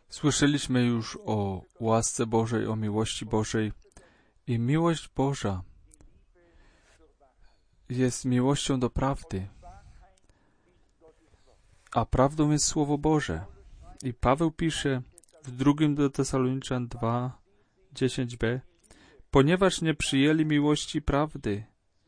Słyszeliśmy już o łasce Bożej, o miłości Bożej i miłość Boża jest miłością do prawdy, a prawdą jest Słowo Boże. I Paweł pisze w 2 do Tesaloniczan 2, 10b, ponieważ nie przyjęli miłości prawdy,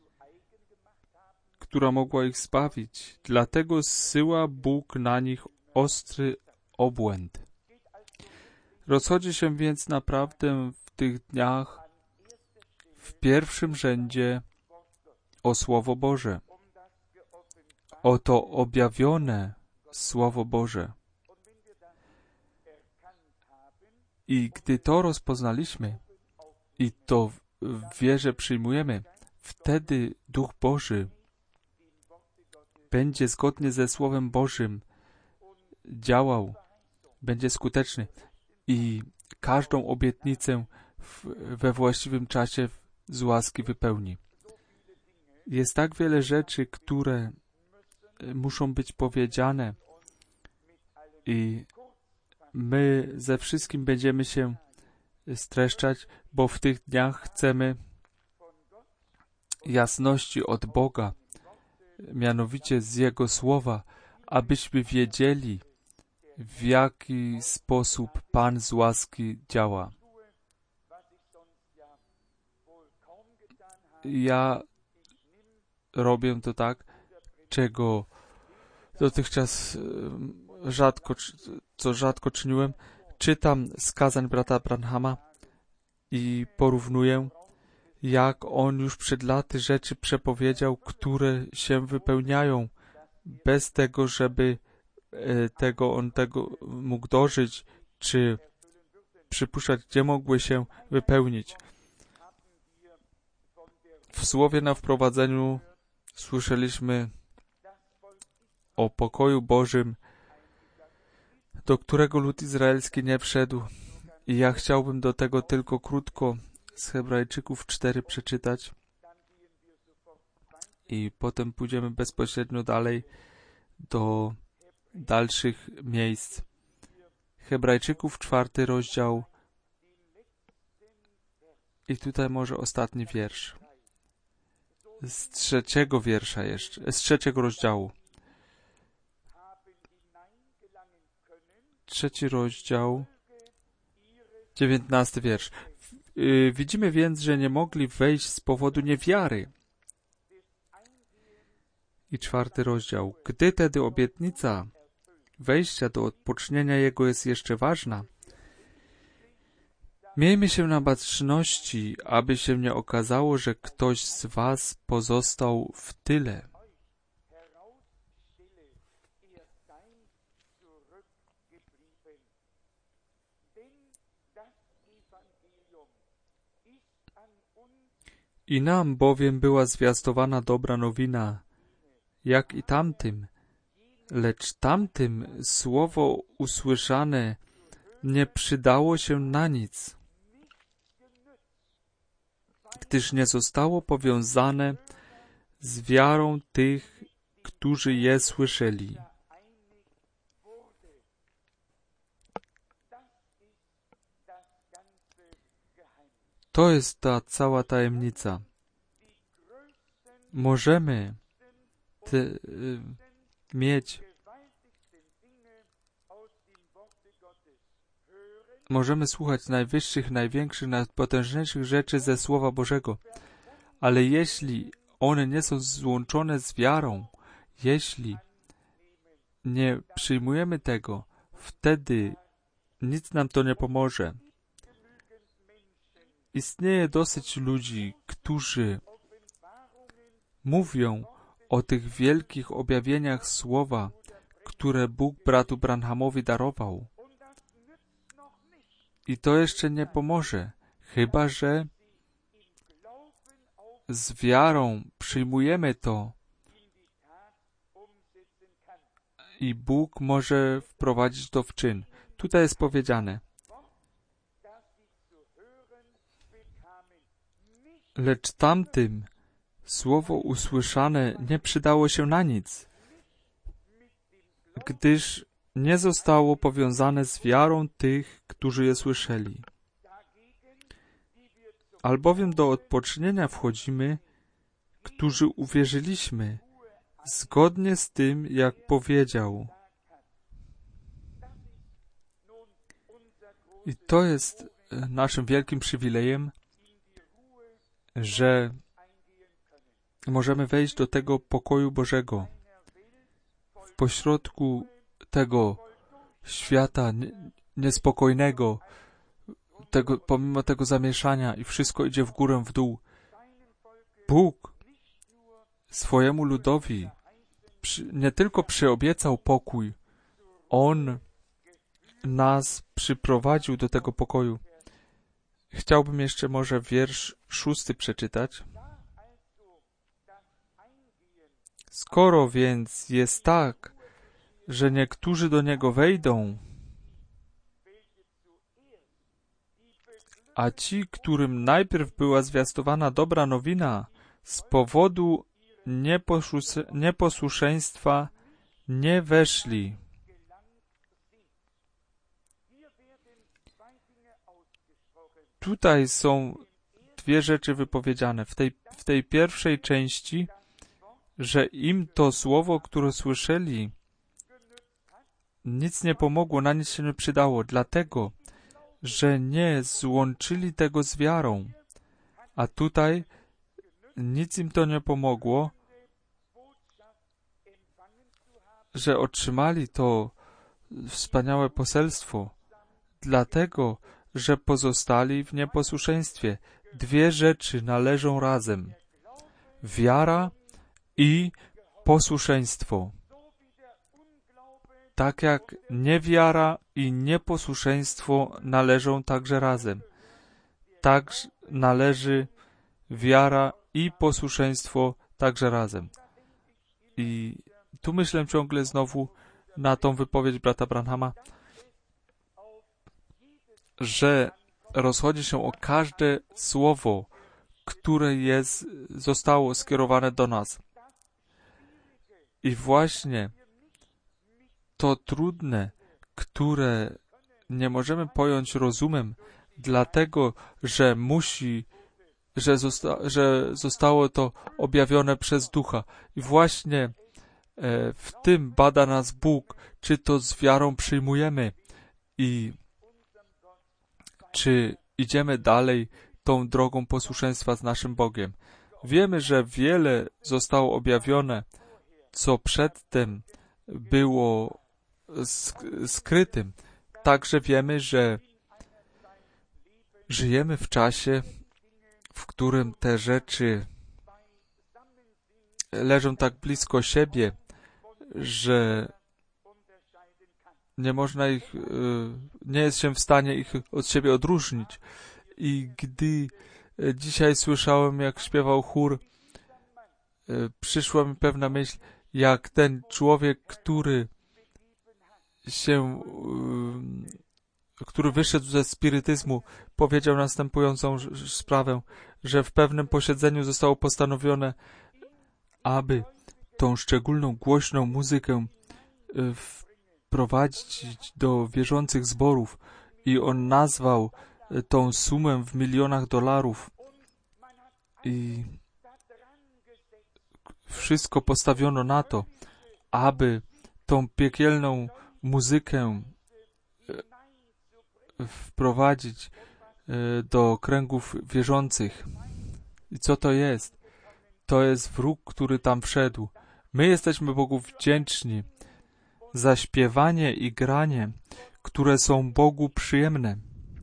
która mogła ich zbawić, dlatego zsyła Bóg na nich ostry obłęd. Rozchodzi się więc naprawdę w tych dniach w pierwszym rzędzie o Słowo Boże, o to objawione Słowo Boże. I gdy to rozpoznaliśmy i to w wierze przyjmujemy, wtedy Duch Boży będzie zgodnie ze Słowem Bożym działał, będzie skuteczny i każdą obietnicę we właściwym czasie z łaski wypełni. Jest tak wiele rzeczy, które muszą być powiedziane i my ze wszystkim będziemy się streszczać, bo w tych dniach chcemy jasności od Boga, mianowicie z Jego Słowa, abyśmy wiedzieli, w jaki sposób Pan z łaski działa. Ja robię to tak, czego dotychczas rzadko czyniłem. Czytam z kazań brata Branhama i porównuję, jak on już przed laty rzeczy przepowiedział, które się wypełniają, bez tego, żeby on tego mógł dożyć, czy przypuszczać, gdzie mogły się wypełnić. W słowie na wprowadzeniu słyszeliśmy o pokoju Bożym, do którego lud izraelski nie wszedł. I ja chciałbym do tego tylko krótko z Hebrajczyków 4 przeczytać. I potem pójdziemy bezpośrednio dalej do dalszych miejsc. Hebrajczyków 4 rozdział. I tutaj może ostatni wiersz. Z 3 wiersza jeszcze. Z 3 rozdziału. 3 rozdział, 19 wiersz. Widzimy więc, że nie mogli wejść z powodu niewiary. I 4 rozdział. Gdy tedy obietnica wejścia do odpocznienia Jego jest jeszcze ważna, miejmy się na baczności, aby się nie okazało, że ktoś z was pozostał w tyle. I nam bowiem była zwiastowana dobra nowina, jak i tamtym, lecz tamtym słowo usłyszane nie przydało się na nic, gdyż nie zostało powiązane z wiarą tych, którzy je słyszeli. To jest ta cała tajemnica. Możemy możemy słuchać najwyższych, największych, najpotężniejszych rzeczy ze Słowa Bożego, ale jeśli one nie są złączone z wiarą, jeśli nie przyjmujemy tego, wtedy nic nam to nie pomoże. Istnieje dosyć ludzi, którzy mówią o tych wielkich objawieniach Słowa, które Bóg bratu Branhamowi darował. I to jeszcze nie pomoże, chyba że z wiarą przyjmujemy to i Bóg może wprowadzić to w czyn. Tutaj jest powiedziane: lecz tamtym słowo usłyszane nie przydało się na nic, gdyż nie zostało powiązane z wiarą tych, którzy je słyszeli. Albowiem do odpocznienia wchodzimy, którzy uwierzyliśmy, zgodnie z tym, jak powiedział. I to jest naszym wielkim przywilejem, że możemy wejść do tego pokoju Bożego. W pośrodku tego świata niespokojnego, pomimo tego zamieszania i wszystko idzie w górę, w dół. Bóg swojemu ludowi nie tylko przyobiecał pokój, On nas przyprowadził do tego pokoju. Chciałbym jeszcze może wiersz 6 przeczytać. Skoro więc jest tak, że niektórzy do Niego wejdą, a ci, którym najpierw była zwiastowana dobra nowina, z powodu nieposłuszeństwa nie weszli. Tutaj są dwie rzeczy wypowiedziane. W tej pierwszej części, że im to słowo, które słyszeli, nic nie pomogło, na nic się nie przydało, dlatego, że nie złączyli tego z wiarą. A tutaj nic im to nie pomogło, że otrzymali to wspaniałe poselstwo, dlatego, że pozostali w nieposłuszeństwie. Dwie rzeczy należą razem. Wiara i posłuszeństwo. Tak jak niewiara i nieposłuszeństwo należą także razem. Tak należy wiara i posłuszeństwo także razem. I tu myślę ciągle znowu na tą wypowiedź brata Branhama, że rozchodzi się o każde słowo, które zostało skierowane do nas. I właśnie to trudne, które nie możemy pojąć rozumem, dlatego, że zostało to objawione przez Ducha. I właśnie w tym bada nas Bóg, czy to z wiarą przyjmujemy i czy idziemy dalej tą drogą posłuszeństwa z naszym Bogiem. Wiemy, że wiele zostało objawione, co przedtem było skrytym. Także wiemy, że żyjemy w czasie, w którym te rzeczy leżą tak blisko siebie, że nie można ich, nie jest się w stanie ich od siebie odróżnić. I gdy dzisiaj słyszałem, jak śpiewał chór, przyszła mi pewna myśl, jak ten człowiek, który wyszedł ze spirytyzmu, powiedział następującą sprawę, że w pewnym posiedzeniu zostało postanowione, aby tą szczególną, głośną muzykę wprowadzić do wierzących zborów i on nazwał tą sumę w milionach dolarów i wszystko postawiono na to, aby tą piekielną muzykę wprowadzić do kręgów wierzących. I co to jest? To jest wróg, który tam wszedł. My jesteśmy Bogu wdzięczni za śpiewanie i granie, które są Bogu przyjemne.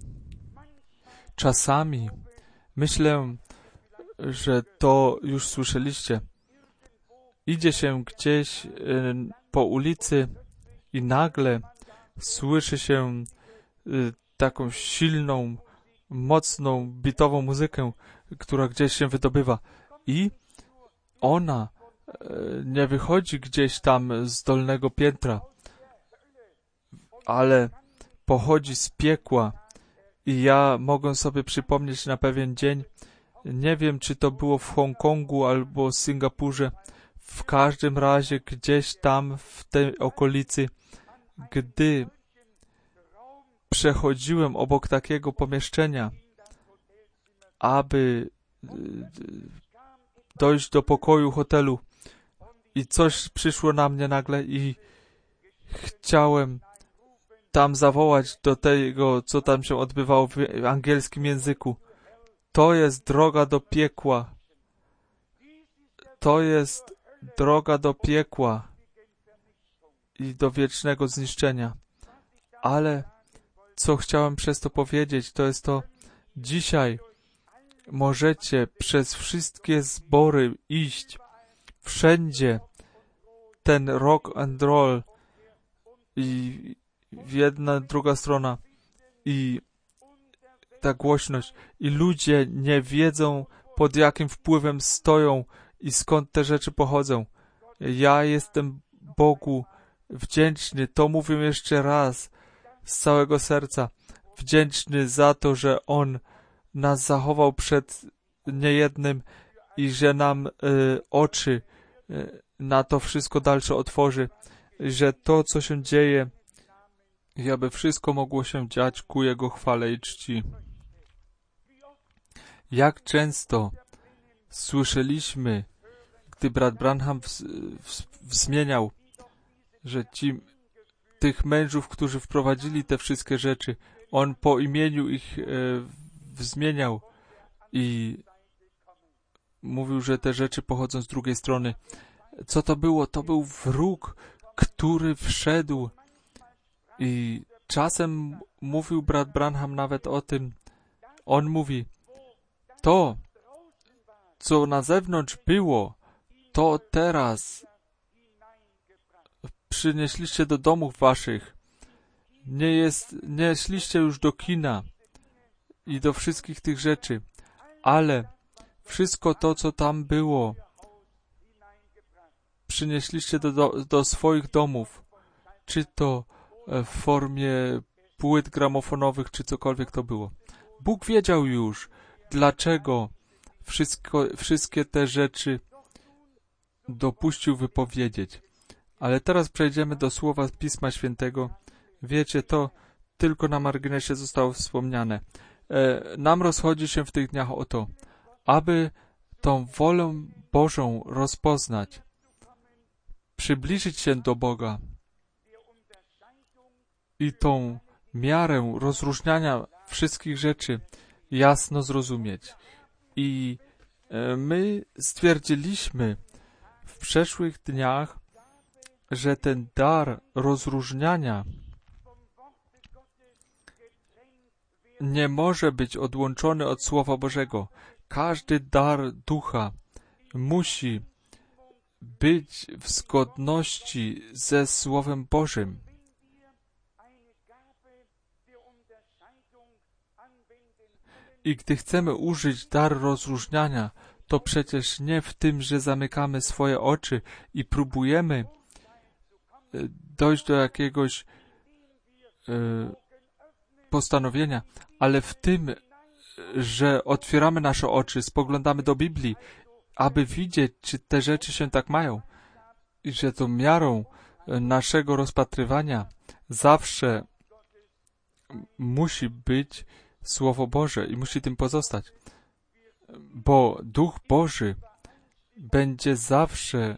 Czasami myślę, że to już słyszeliście. Idzie się gdzieś po ulicy i nagle słyszy się taką silną, mocną, bitową muzykę, która gdzieś się wydobywa. I ona nie wychodzi gdzieś tam z dolnego piętra, ale pochodzi z piekła. I ja mogę sobie przypomnieć na pewien dzień, nie wiem, czy to było w Hongkongu albo Singapurze, w każdym razie gdzieś tam w tej okolicy, Gdy przechodziłem obok takiego pomieszczenia, aby dojść do pokoju hotelu i coś przyszło na mnie nagle i chciałem tam zawołać do tego, co tam się odbywało w angielskim języku. To jest droga do piekła. To jest droga do piekła i do wiecznego zniszczenia. Ale co chciałem przez to powiedzieć, to jest to, dzisiaj możecie przez wszystkie zbory iść, wszędzie ten rock and roll i jedna, druga strona i ta głośność i ludzie nie wiedzą, pod jakim wpływem stoją i skąd te rzeczy pochodzą. Ja jestem Bogu wdzięczny, to mówię jeszcze raz z całego serca, wdzięczny za to, że On nas zachował przed niejednym i że nam oczy na to wszystko dalsze otworzy, że to, co się dzieje, i aby wszystko mogło się dziać ku Jego chwale i czci. Jak często słyszeliśmy, gdy brat Branham wzmieniał, że tych mężów, którzy wprowadzili te wszystkie rzeczy, on po imieniu ich wzmieniał i mówił, że te rzeczy pochodzą z drugiej strony. Co to było? To był wróg, który wszedł i czasem mówił brat Branham nawet o tym. On mówi, to, co na zewnątrz było, to teraz przynieśliście do domów waszych. Nie szliście już do kina i do wszystkich tych rzeczy, ale wszystko to, co tam było, przynieśliście do swoich domów, czy to w formie płyt gramofonowych, czy cokolwiek to było. Bóg wiedział już, dlaczego wszystkie te rzeczy dopuścił wypowiedzieć. Ale teraz przejdziemy do słowa Pisma Świętego. Wiecie, to tylko na marginesie zostało wspomniane. Nam rozchodzi się w tych dniach o to, aby tą wolę Bożą rozpoznać, przybliżyć się do Boga i tą miarę rozróżniania wszystkich rzeczy jasno zrozumieć. I my stwierdziliśmy w przeszłych dniach, że ten dar rozróżniania nie może być odłączony od Słowa Bożego. Każdy dar ducha musi być w zgodności ze Słowem Bożym. I gdy chcemy użyć dar rozróżniania, to przecież nie w tym, że zamykamy swoje oczy i próbujemy dojść do jakiegoś postanowienia, ale w tym, że otwieramy nasze oczy, spoglądamy do Biblii, aby widzieć, czy te rzeczy się tak mają. I że to miarą naszego rozpatrywania zawsze musi być Słowo Boże i musi tym pozostać. Bo Duch Boży będzie zawsze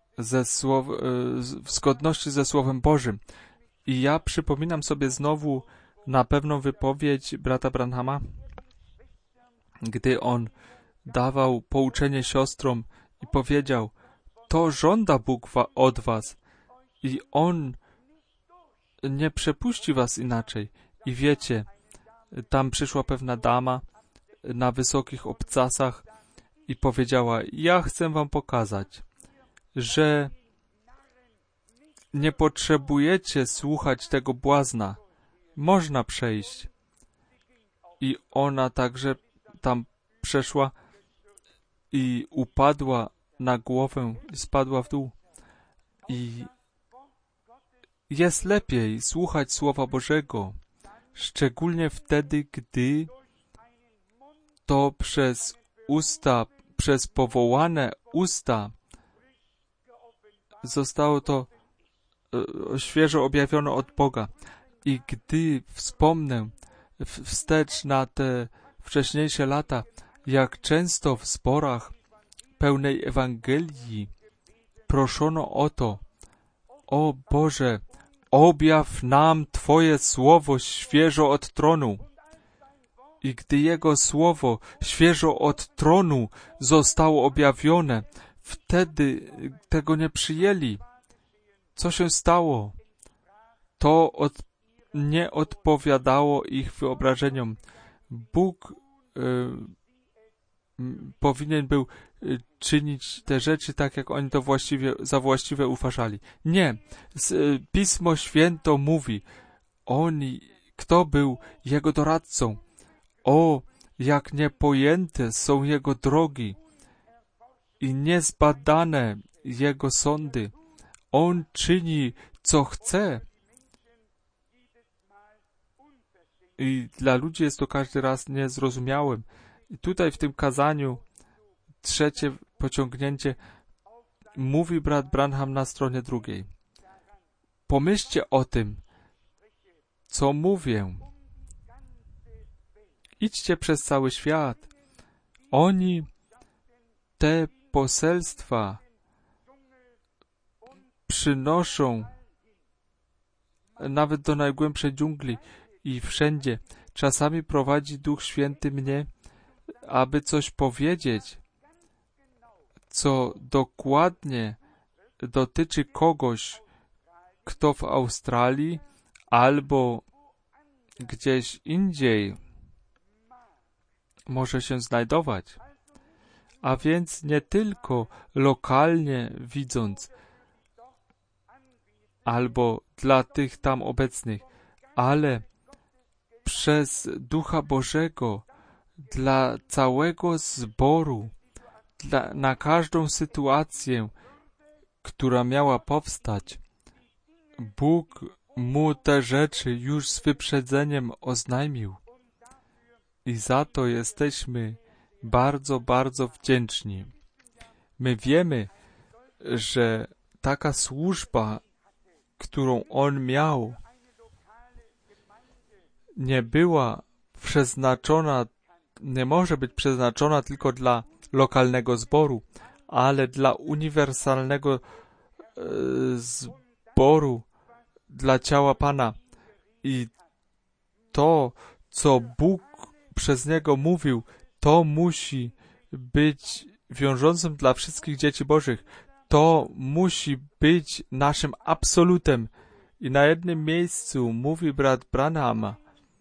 w zgodności ze Słowem Bożym. I ja przypominam sobie znowu na pewną wypowiedź brata Branhama, gdy on dawał pouczenie siostrom i powiedział, to żąda Bóg od was i On nie przepuści was inaczej. I wiecie, tam przyszła pewna dama na wysokich obcasach i powiedziała, ja chcę wam pokazać, że nie potrzebujecie słuchać tego błazna. Można przejść. I ona także tam przeszła i upadła na głowę i spadła w dół. I jest lepiej słuchać Słowa Bożego, szczególnie wtedy, gdy to przez usta, przez powołane usta zostało to świeżo objawione od Boga. I gdy wspomnę wstecz na te wcześniejsze lata, jak często w zborach pełnej Ewangelii proszono o to: o Boże, objaw nam Twoje słowo świeżo od tronu. I gdy Jego słowo świeżo od tronu zostało objawione, wtedy tego nie przyjęli. Co się stało? To nie odpowiadało ich wyobrażeniom. Bóg powinien był czynić te rzeczy tak, jak oni to za właściwe uważali. Nie. Pismo Święto mówi, kto był Jego doradcą. O, jak niepojęte są Jego drogi i niezbadane Jego sądy. On czyni, co chce. I dla ludzi jest to każdy raz niezrozumiałym. I tutaj w tym kazaniu trzecie pociągnięcie mówi brat Branham na stronie 2. Pomyślcie o tym, co mówię. Idźcie przez cały świat. Oni te poselstwa przynoszą nawet do najgłębszej dżungli i wszędzie. Czasami prowadzi Duch Święty mnie, aby coś powiedzieć, co dokładnie dotyczy kogoś, kto w Australii albo gdzieś indziej może się znajdować. A więc nie tylko lokalnie widząc, albo dla tych tam obecnych, ale przez Ducha Bożego dla całego zboru, na każdą sytuację, która miała powstać. Bóg mu te rzeczy już z wyprzedzeniem oznajmił. I za to jesteśmy bardzo, bardzo wdzięczni. My wiemy, że taka służba, którą on miał, nie była przeznaczona, nie może być przeznaczona tylko dla lokalnego zboru, ale dla uniwersalnego zboru, dla ciała Pana. I to, co Bóg przez niego mówił, to musi być wiążącym dla wszystkich dzieci Bożych. To musi być naszym absolutem. I na jednym miejscu mówi brat Branham: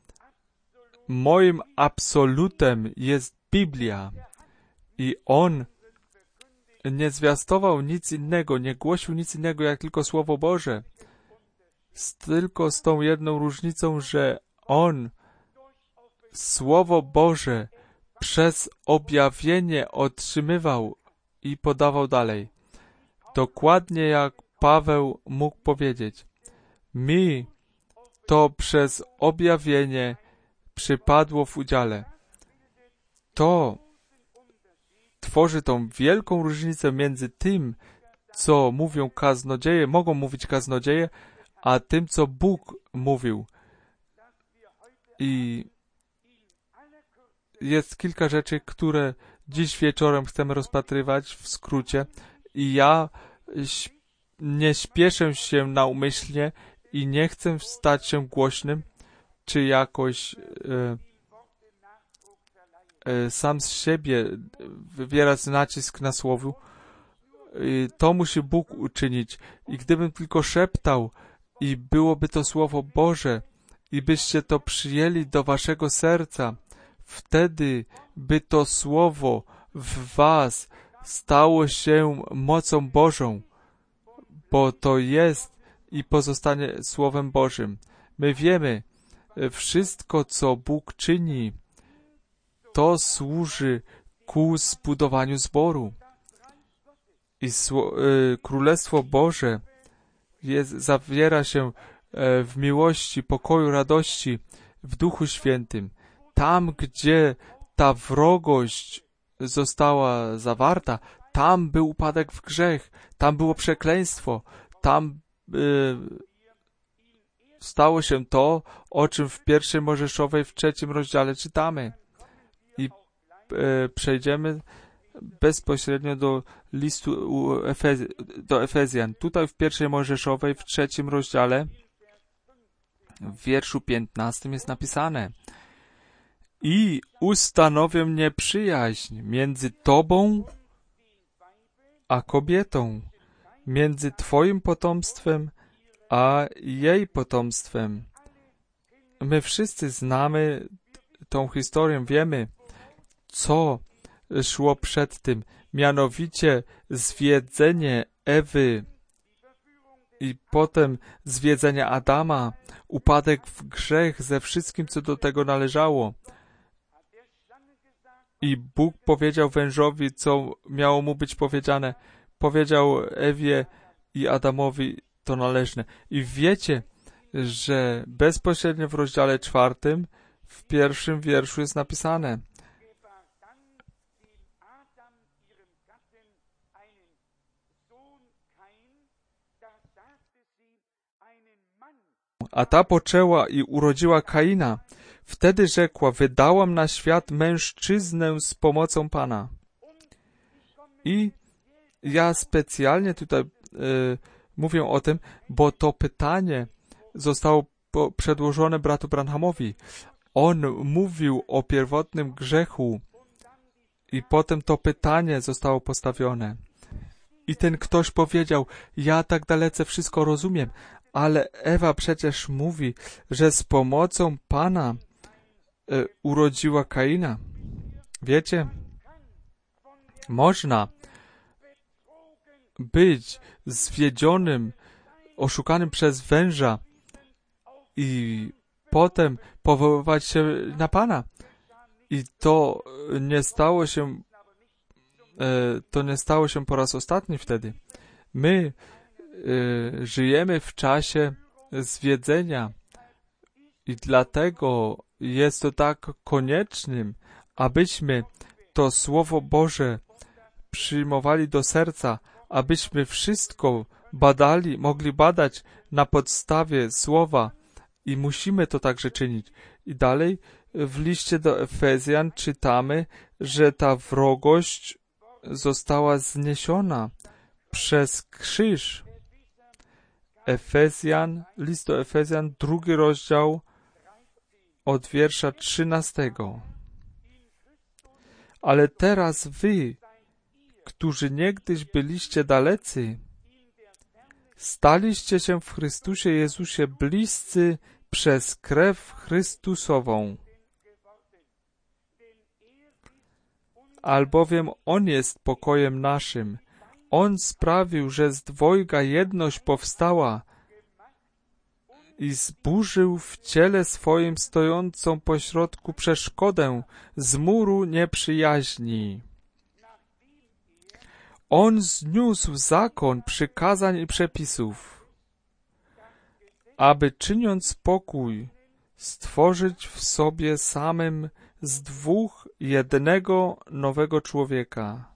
moim absolutem jest Biblia. I on nie zwiastował nic innego, nie głosił nic innego, jak tylko Słowo Boże. Tylko z tą jedną różnicą, że on Słowo Boże przez objawienie otrzymywał i podawał dalej. Dokładnie jak Paweł mógł powiedzieć: mi to przez objawienie przypadło w udziale. To tworzy tą wielką różnicę między tym, co mówią kaznodzieje, mogą mówić kaznodzieje, a tym, co Bóg mówił. I jest kilka rzeczy, które dziś wieczorem chcemy rozpatrywać w skrócie. I ja nie śpieszę się naumyślnie i nie chcę stać się głośnym, czy jakoś sam z siebie wywierać nacisk na słowu. To musi Bóg uczynić. I gdybym tylko szeptał i byłoby to Słowo Boże i byście to przyjęli do waszego serca, wtedy by to Słowo w was stało się mocą Bożą, bo to jest i pozostanie Słowem Bożym. My wiemy, wszystko, co Bóg czyni, to służy ku zbudowaniu zboru. I Królestwo Boże zawiera się w miłości, pokoju, radości, w Duchu Świętym. Tam, gdzie ta wrogość została zawarta, tam był upadek w grzech, tam było przekleństwo, tam stało się to, o czym w 1 Mojżeszowej w 3 rozdziale czytamy. I przejdziemy bezpośrednio do listu do Efezjan. Tutaj w 1 Mojżeszowej w 3 rozdziale w wierszu 15 jest napisane: i ustanowię nieprzyjaźń między tobą a kobietą, między twoim potomstwem a jej potomstwem. My wszyscy znamy tą historię, wiemy, co szło przed tym, mianowicie zwiedzenie Ewy i potem zwiedzenie Adama, upadek w grzech ze wszystkim, co do tego należało. I Bóg powiedział wężowi, co miało mu być powiedziane. Powiedział Ewie i Adamowi to należne. I wiecie, że bezpośrednio w rozdziale 4, w 1 wierszu jest napisane: a ta poczęła i urodziła Kaina. Wtedy rzekła: wydałam na świat mężczyznę z pomocą Pana. I ja specjalnie tutaj mówię o tym, bo to pytanie zostało przedłożone bratu Branhamowi. On mówił o pierwotnym grzechu i potem to pytanie zostało postawione. I ten ktoś powiedział: ja tak dalece wszystko rozumiem, ale Ewa przecież mówi, że z pomocą Pana urodziła Kaina. Wiecie, można być zwiedzionym, oszukanym przez węża i potem powoływać się na Pana. I to nie stało się po raz ostatni wtedy. My żyjemy w czasie zwiedzenia i dlatego jest to tak koniecznym, abyśmy to Słowo Boże przyjmowali do serca, abyśmy wszystko mogli badać na podstawie Słowa i musimy to także czynić. I dalej w liście do Efezjan czytamy, że ta wrogość została zniesiona przez krzyż. List do Efezjan, 2 rozdział od wiersza 13. Ale teraz wy, którzy niegdyś byliście dalecy, staliście się w Chrystusie Jezusie bliscy przez krew Chrystusową. Albowiem On jest pokojem naszym. On sprawił, że z dwojga jedność powstała i zburzył w ciele swoim stojącą pośrodku przeszkodę z muru nieprzyjaźni. On zniósł zakon przykazań i przepisów, aby czyniąc pokój, stworzyć w sobie samym z dwóch jednego nowego człowieka.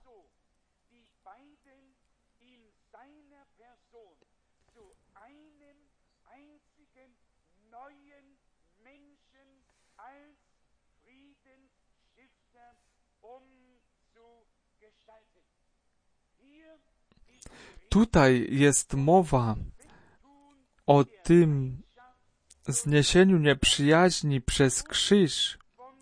Tutaj jest mowa o tym zniesieniu nieprzyjaźni przez krzyż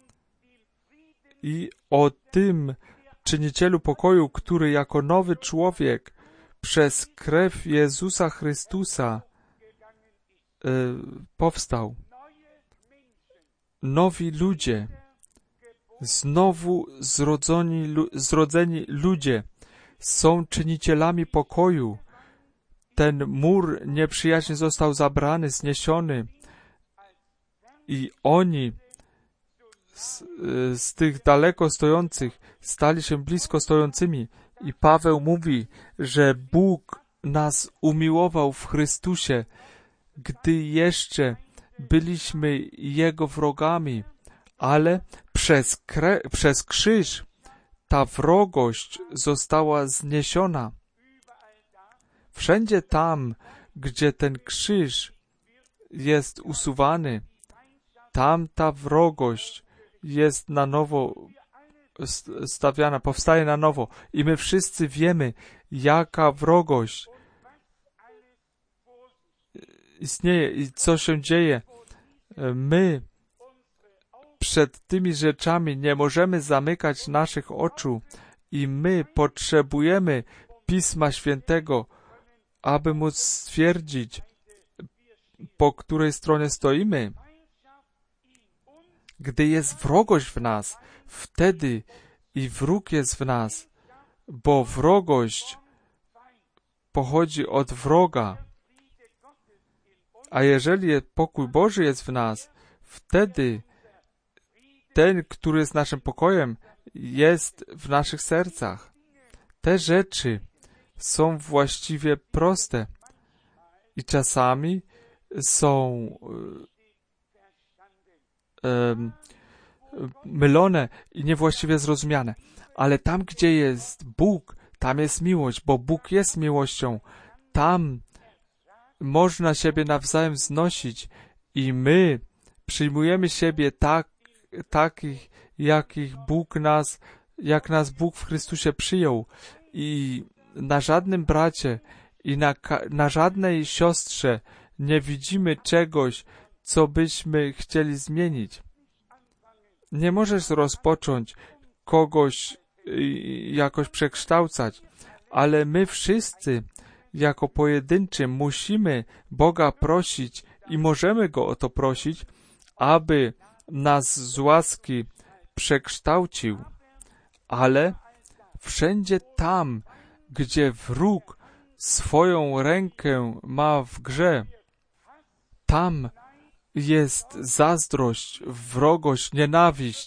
i o tym czynicielu pokoju, który jako nowy człowiek przez krew Jezusa Chrystusa powstał. Nowi ludzie, znowu zrodzeni ludzie są czynicielami pokoju. Ten mur nieprzyjaźni został zabrany, zniesiony i oni z tych daleko stojących stali się blisko stojącymi. I Paweł mówi, że Bóg nas umiłował w Chrystusie, gdy jeszcze byliśmy Jego wrogami, ale przez krzyż ta wrogość została zniesiona. Wszędzie tam, gdzie ten krzyż jest usuwany, tam ta wrogość jest na nowo stawiana, powstaje na nowo. I my wszyscy wiemy, jaka wrogość istnieje i co się dzieje. My przed tymi rzeczami nie możemy zamykać naszych oczu i my potrzebujemy Pisma Świętego, aby móc stwierdzić, po której stronie stoimy. Gdy jest wrogość w nas, wtedy i wróg jest w nas, bo wrogość pochodzi od wroga. A jeżeli pokój Boży jest w nas, wtedy ten, który jest naszym pokojem, jest w naszych sercach. Te rzeczy są właściwie proste i czasami są mylone i niewłaściwie zrozumiane. Ale tam, gdzie jest Bóg, tam jest miłość, bo Bóg jest miłością. Tam można siebie nawzajem znosić i my przyjmujemy siebie takich, jak nas Bóg w Chrystusie przyjął. I na żadnym bracie i na żadnej siostrze nie widzimy czegoś, co byśmy chcieli zmienić. Nie możesz rozpocząć kogoś jakoś przekształcać, ale my wszyscy jako pojedynczy musimy Boga prosić i możemy Go o to prosić, aby nas z łaski przekształcił. Ale wszędzie tam, gdzie wróg swoją rękę ma w grze, tam jest zazdrość, wrogość, nienawiść,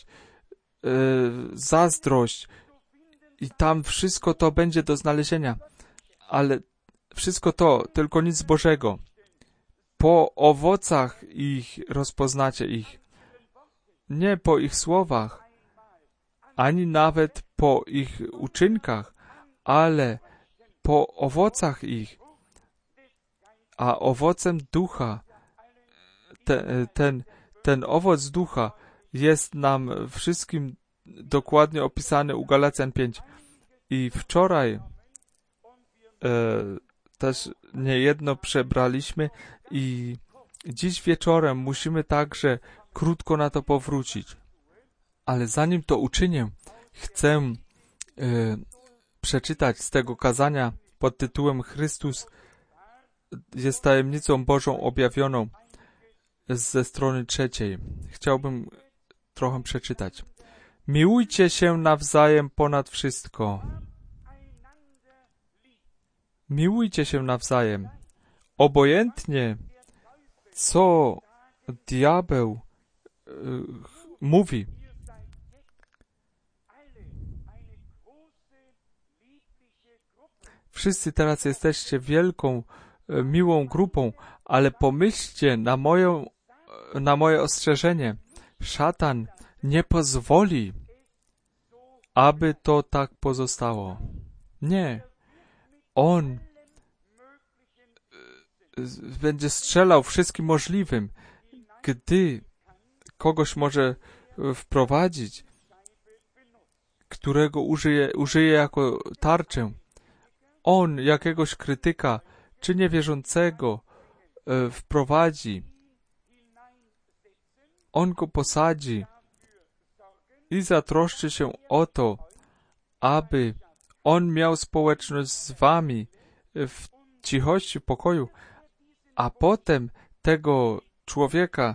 zazdrość i tam wszystko to będzie do znalezienia. Ale wszystko to, tylko nic Bożego. Po owocach ich rozpoznacie ich. Nie po ich słowach, ani nawet po ich uczynkach, ale po owocach ich. A owocem ducha, ten owoc ducha jest nam wszystkim dokładnie opisany u Galacjan 5. I wczoraj też niejedno przebraliśmy i dziś wieczorem musimy także krótko na to powrócić. Ale zanim to uczynię, chcę przeczytać z tego kazania pod tytułem Chrystus jest tajemnicą Bożą objawioną ze strony 3. Chciałbym trochę przeczytać. Miłujcie się nawzajem ponad wszystko. Miłujcie się nawzajem. Obojętnie, co diabeł mówi. Wszyscy teraz jesteście wielką, miłą grupą, ale pomyślcie na moje ostrzeżenie. Szatan nie pozwoli, aby to tak pozostało. Nie. On będzie strzelał wszystkim możliwym, gdy kogoś może wprowadzić, którego użyje jako tarczę. On jakiegoś krytyka, czy niewierzącego wprowadzi. On go posadzi i zatroszczy się o to, aby on miał społeczność z wami w cichości, pokoju, a potem tego człowieka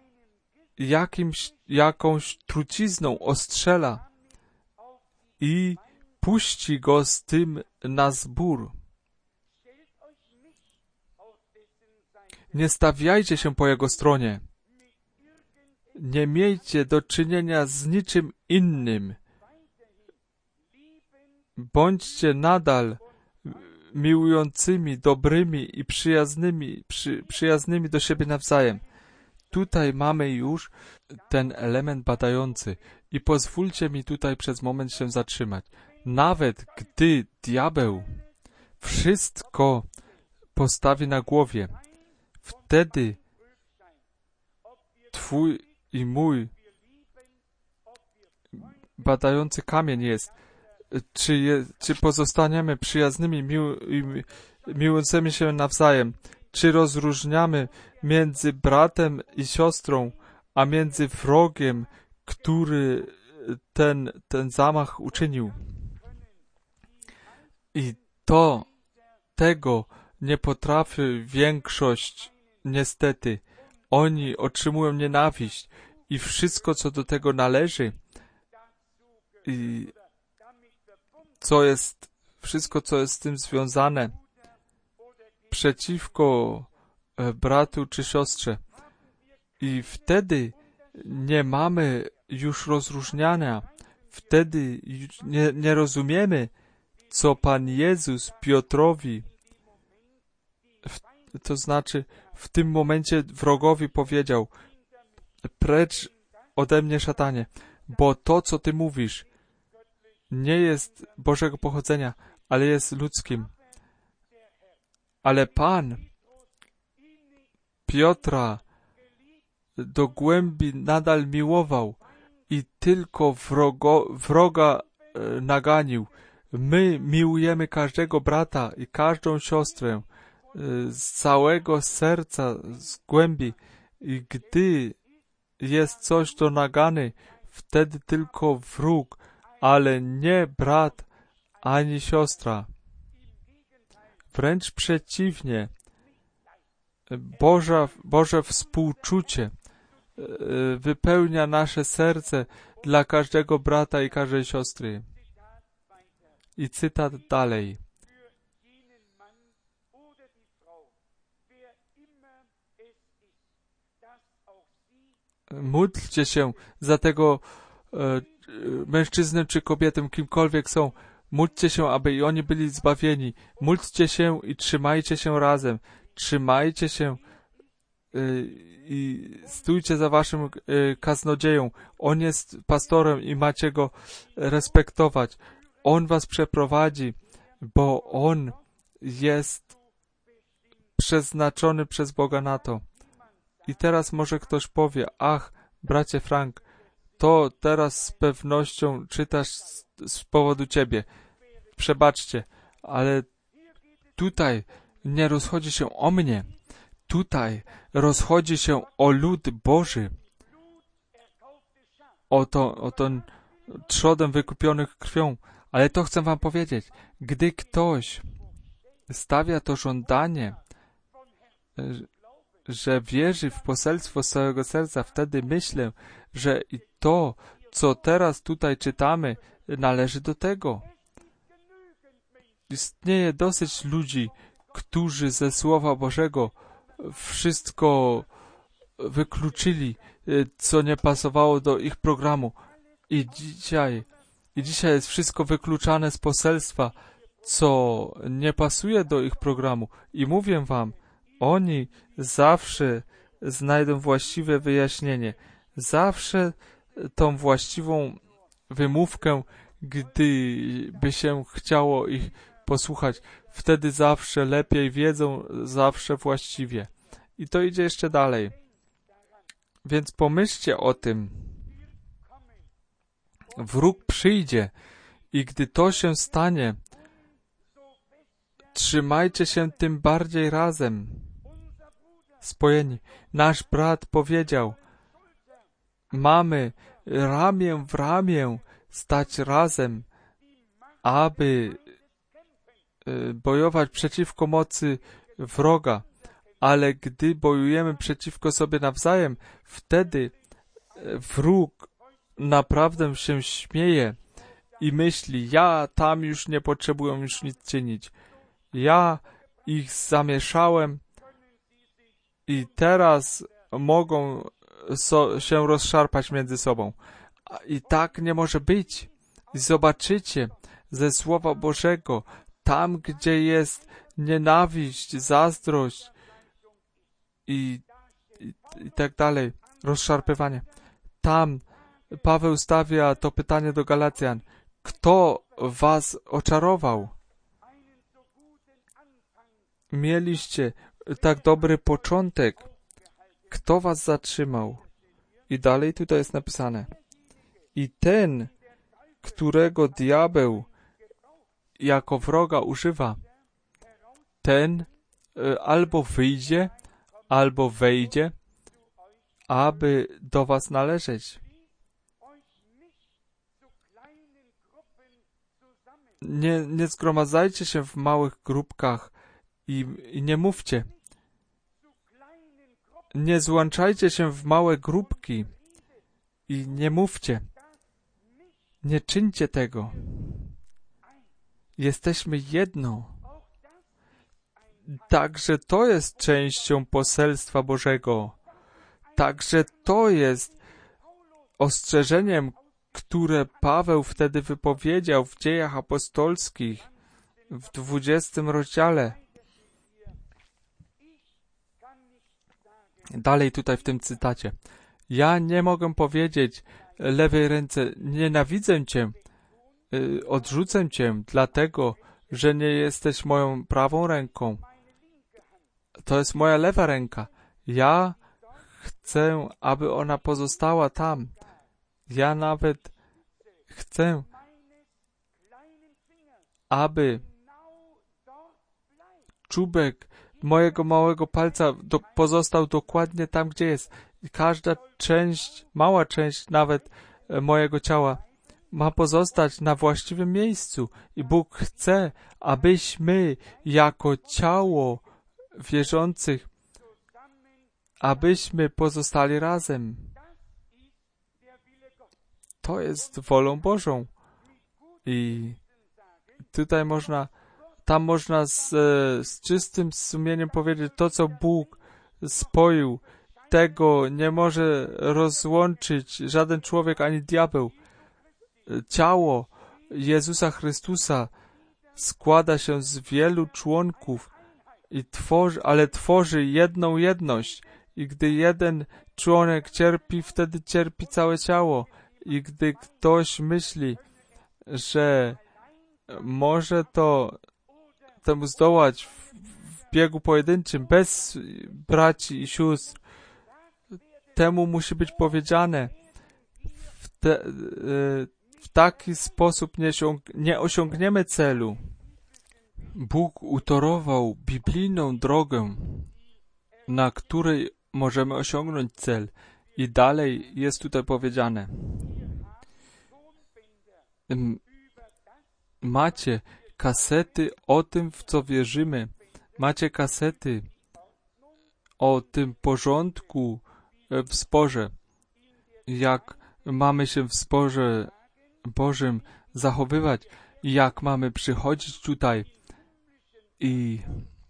jakąś trucizną ostrzela i puści go z tym na zbór. Nie stawiajcie się po jego stronie. Nie miejcie do czynienia z niczym innym. Bądźcie nadal miłującymi, dobrymi i przyjaznymi do siebie nawzajem. Tutaj mamy już ten element badający i pozwólcie mi tutaj przez moment się zatrzymać. Nawet gdy diabeł wszystko postawi na głowie. Wtedy Twój i mój badający kamień jest, czy pozostaniemy przyjaznymi, miłującymi się nawzajem, czy rozróżniamy między bratem i siostrą, a między wrogiem, który ten zamach uczynił. I tego nie potrafi większość, niestety. Oni otrzymują nienawiść i wszystko, co do tego należy, i wszystko, co jest z tym związane, przeciwko bratu czy siostrze. I wtedy nie mamy już rozróżniania. Wtedy nie rozumiemy, co Pan Jezus Piotrowi, to znaczy w tym momencie wrogowi powiedział: precz ode mnie, szatanie, bo to, co ty mówisz, nie jest Bożego pochodzenia, ale jest ludzkim. Ale Pan Piotra do głębi nadal miłował i tylko wroga naganił. My miłujemy każdego brata i każdą siostrę z całego serca, z głębi, i gdy jest coś do nagany, wtedy tylko wróg, ale nie brat ani siostra. Wręcz przeciwnie, Boże współczucie wypełnia nasze serce dla każdego brata i każdej siostry. I cytat dalej. Módlcie się za tego mężczyznę czy kobietę, kimkolwiek są. Módlcie się, aby i oni byli zbawieni. Módlcie się i trzymajcie się razem. Trzymajcie się i stójcie za waszym kaznodzieją. On jest pastorem i macie go respektować. On was przeprowadzi, bo on jest przeznaczony przez Boga na to. I teraz może ktoś powie: ach, bracie Frank, to teraz z pewnością czytasz z powodu ciebie. Przebaczcie, ale tutaj nie rozchodzi się o mnie. Tutaj rozchodzi się o lud Boży. O ten trzodem wykupionych krwią. Ale to chcę wam powiedzieć. Gdy ktoś stawia to żądanie, że wierzy w poselstwo z całego serca, wtedy myślę, że i to, co teraz tutaj czytamy, należy do tego. Istnieje dosyć ludzi, którzy ze Słowa Bożego wszystko wykluczyli, co nie pasowało do ich programu. I dzisiaj jest wszystko wykluczane z poselstwa, co nie pasuje do ich programu. I mówię wam, oni zawsze znajdą właściwe wyjaśnienie. Zawsze tą właściwą wymówkę, gdyby się chciało ich posłuchać. Wtedy zawsze lepiej wiedzą, zawsze właściwie. I to idzie jeszcze dalej. Więc pomyślcie o tym. Wróg przyjdzie i gdy to się stanie, trzymajcie się tym bardziej razem, spojeni. Nasz brat powiedział: mamy ramię w ramię stać razem, aby bojować przeciwko mocy wroga. Ale gdy bojujemy przeciwko sobie nawzajem, wtedy wróg naprawdę się śmieje i myśli: ja tam już nie potrzebuję już nic czynić. Ja ich zamieszałem i teraz mogą się rozszarpać między sobą. I tak nie może być. I zobaczycie ze Słowa Bożego, tam gdzie jest nienawiść, zazdrość i tak dalej, rozszarpywanie. Tam Paweł stawia to pytanie do Galacjan: kto was oczarował? mieliście tak dobry początek? Kto was zatrzymał? I dalej tutaj jest napisane. I ten, którego diabeł jako wroga używa, ten albo wyjdzie, albo wejdzie, aby do was należeć. Nie zgromadzajcie się w małych grupkach i nie mówcie. Nie złączajcie się w małe grupki i nie mówcie. Nie czyńcie tego. Jesteśmy jedno. Także to jest częścią poselstwa Bożego. Także to jest ostrzeżeniem, które Paweł wtedy wypowiedział w Dziejach Apostolskich w 20 rozdziale. Dalej tutaj w tym cytacie. Ja nie mogę powiedzieć lewej ręce, nienawidzę Cię, odrzucę Cię, dlatego, że nie jesteś moją prawą ręką. To jest moja lewa ręka. Ja chcę, aby ona pozostała tam. Ja nawet chcę, aby czubek mojego małego palca pozostał dokładnie tam, gdzie jest. Każda część, mała część nawet mojego ciała ma pozostać na właściwym miejscu. I Bóg chce, abyśmy jako ciało wierzących, abyśmy pozostali razem. To jest wolą Bożą. I tutaj tam można z czystym sumieniem powiedzieć, to co Bóg spoił, tego nie może rozłączyć żaden człowiek ani diabeł. Ciało Jezusa Chrystusa składa się z wielu członków, ale tworzy jedną jedność. I gdy jeden członek cierpi, wtedy cierpi całe ciało. I gdy ktoś myśli, że może temu zdołać w biegu pojedynczym, bez braci i sióstr, temu musi być powiedziane, w taki sposób nie osiągniemy celu. Bóg utorował biblijną drogę, na której możemy osiągnąć cel. I dalej jest tutaj powiedziane. Macie kasety o tym, w co wierzymy. Macie kasety o tym porządku w zborze. Jak mamy się w zborze Bożym zachowywać. Jak mamy przychodzić tutaj. I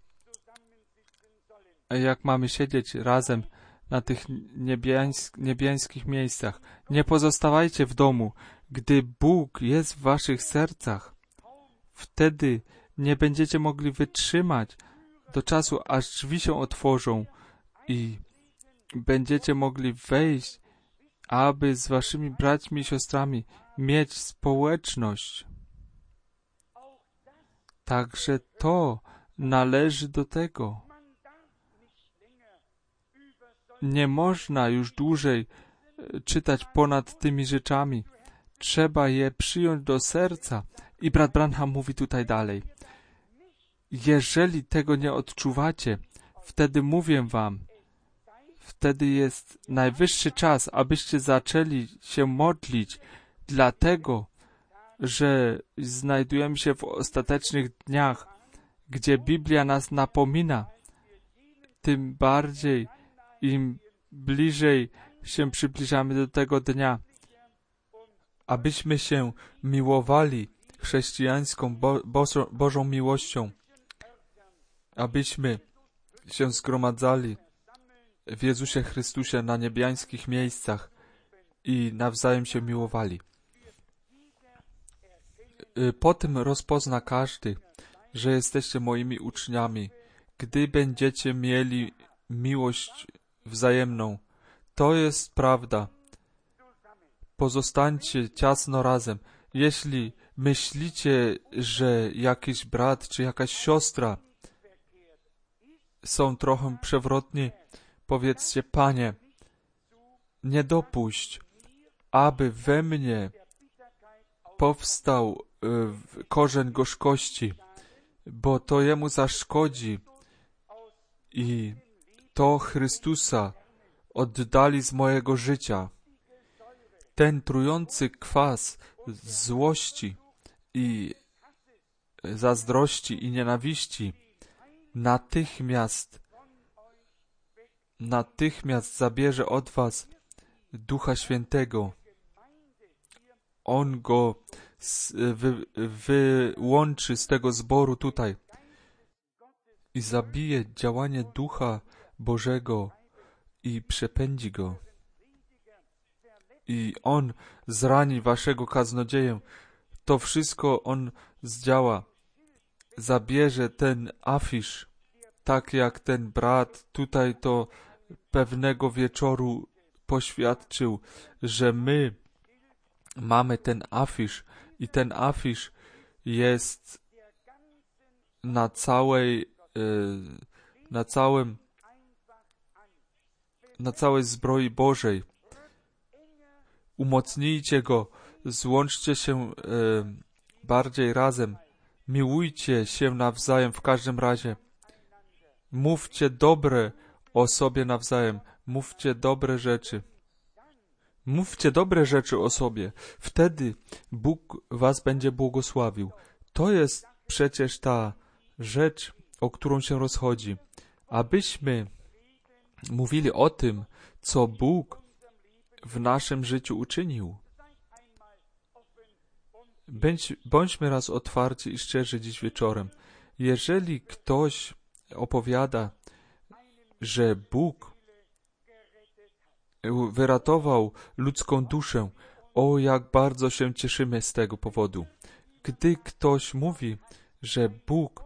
jak mamy siedzieć razem na tych niebiańskich miejscach. Nie pozostawajcie w domu. Gdy Bóg jest w waszych sercach, wtedy nie będziecie mogli wytrzymać do czasu, aż drzwi się otworzą i będziecie mogli wejść, aby z waszymi braćmi i siostrami mieć społeczność. Także to należy do tego. Nie można już dłużej czytać ponad tymi rzeczami. Trzeba je przyjąć do serca. I brat Branham mówi tutaj dalej. Jeżeli tego nie odczuwacie, wtedy mówię wam, wtedy jest najwyższy czas, abyście zaczęli się modlić, dlatego, że znajdujemy się w ostatecznych dniach, gdzie Biblia nas napomina, tym bardziej im bliżej się przybliżamy do tego dnia, abyśmy się miłowali chrześcijańską Bożą miłością, abyśmy się zgromadzali w Jezusie Chrystusie na niebiańskich miejscach i nawzajem się miłowali. Po tym rozpozna każdy, że jesteście moimi uczniami, gdy będziecie mieli miłość wzajemną. To jest prawda. Pozostańcie ciasno razem. Jeśli myślicie, że jakiś brat czy jakaś siostra są trochę przewrotni, powiedzcie: Panie, nie dopuść, aby we mnie powstał korzeń gorzkości, bo to jemu zaszkodzi i to Chrystusa oddali z mojego życia. Ten trujący kwas złości i zazdrości i nienawiści natychmiast zabierze od was Ducha Świętego. On go wyłączy z tego zboru tutaj i zabije działanie Ducha Bożego i przepędzi go. I on zrani waszego kaznodzieję. To wszystko on zdziała. Zabierze ten afisz, tak jak ten brat tutaj to pewnego wieczoru poświadczył, że my mamy ten afisz i ten afisz jest na całej zbroi Bożej. Umocnijcie go, złączcie się bardziej razem, miłujcie się nawzajem w każdym razie. Mówcie dobre o sobie nawzajem, mówcie dobre rzeczy. Mówcie dobre rzeczy o sobie, wtedy Bóg was będzie błogosławił. To jest przecież ta rzecz, o którą się rozchodzi. Abyśmy mówili o tym, co Bóg w naszym życiu uczynił. Bądźmy raz otwarci i szczerzy dziś wieczorem. Jeżeli ktoś opowiada, że Bóg wyratował ludzką duszę, o jak bardzo się cieszymy z tego powodu. Gdy ktoś mówi, że Bóg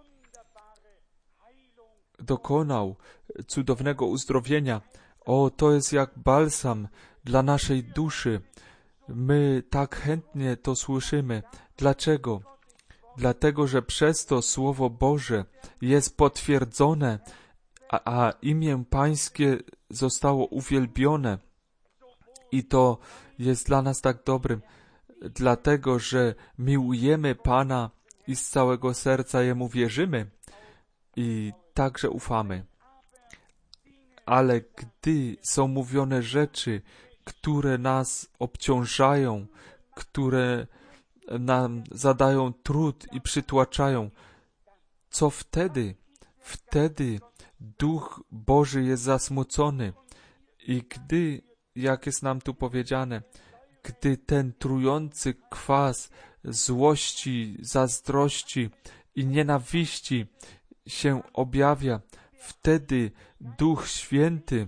dokonał cudownego uzdrowienia, o, to jest jak balsam dla naszej duszy. My tak chętnie to słyszymy. Dlaczego? Dlatego, że przez to Słowo Boże jest potwierdzone, a imię Pańskie zostało uwielbione. I to jest dla nas tak dobrym, dlatego, że miłujemy Pana i z całego serca Jemu wierzymy i także ufamy. Ale gdy są mówione rzeczy, które nas obciążają, które nam zadają trud i przytłaczają, co wtedy? Wtedy Duch Boży jest zasmucony i gdy, jak jest nam tu powiedziane, gdy ten trujący kwas złości, zazdrości i nienawiści się objawia, wtedy Duch Święty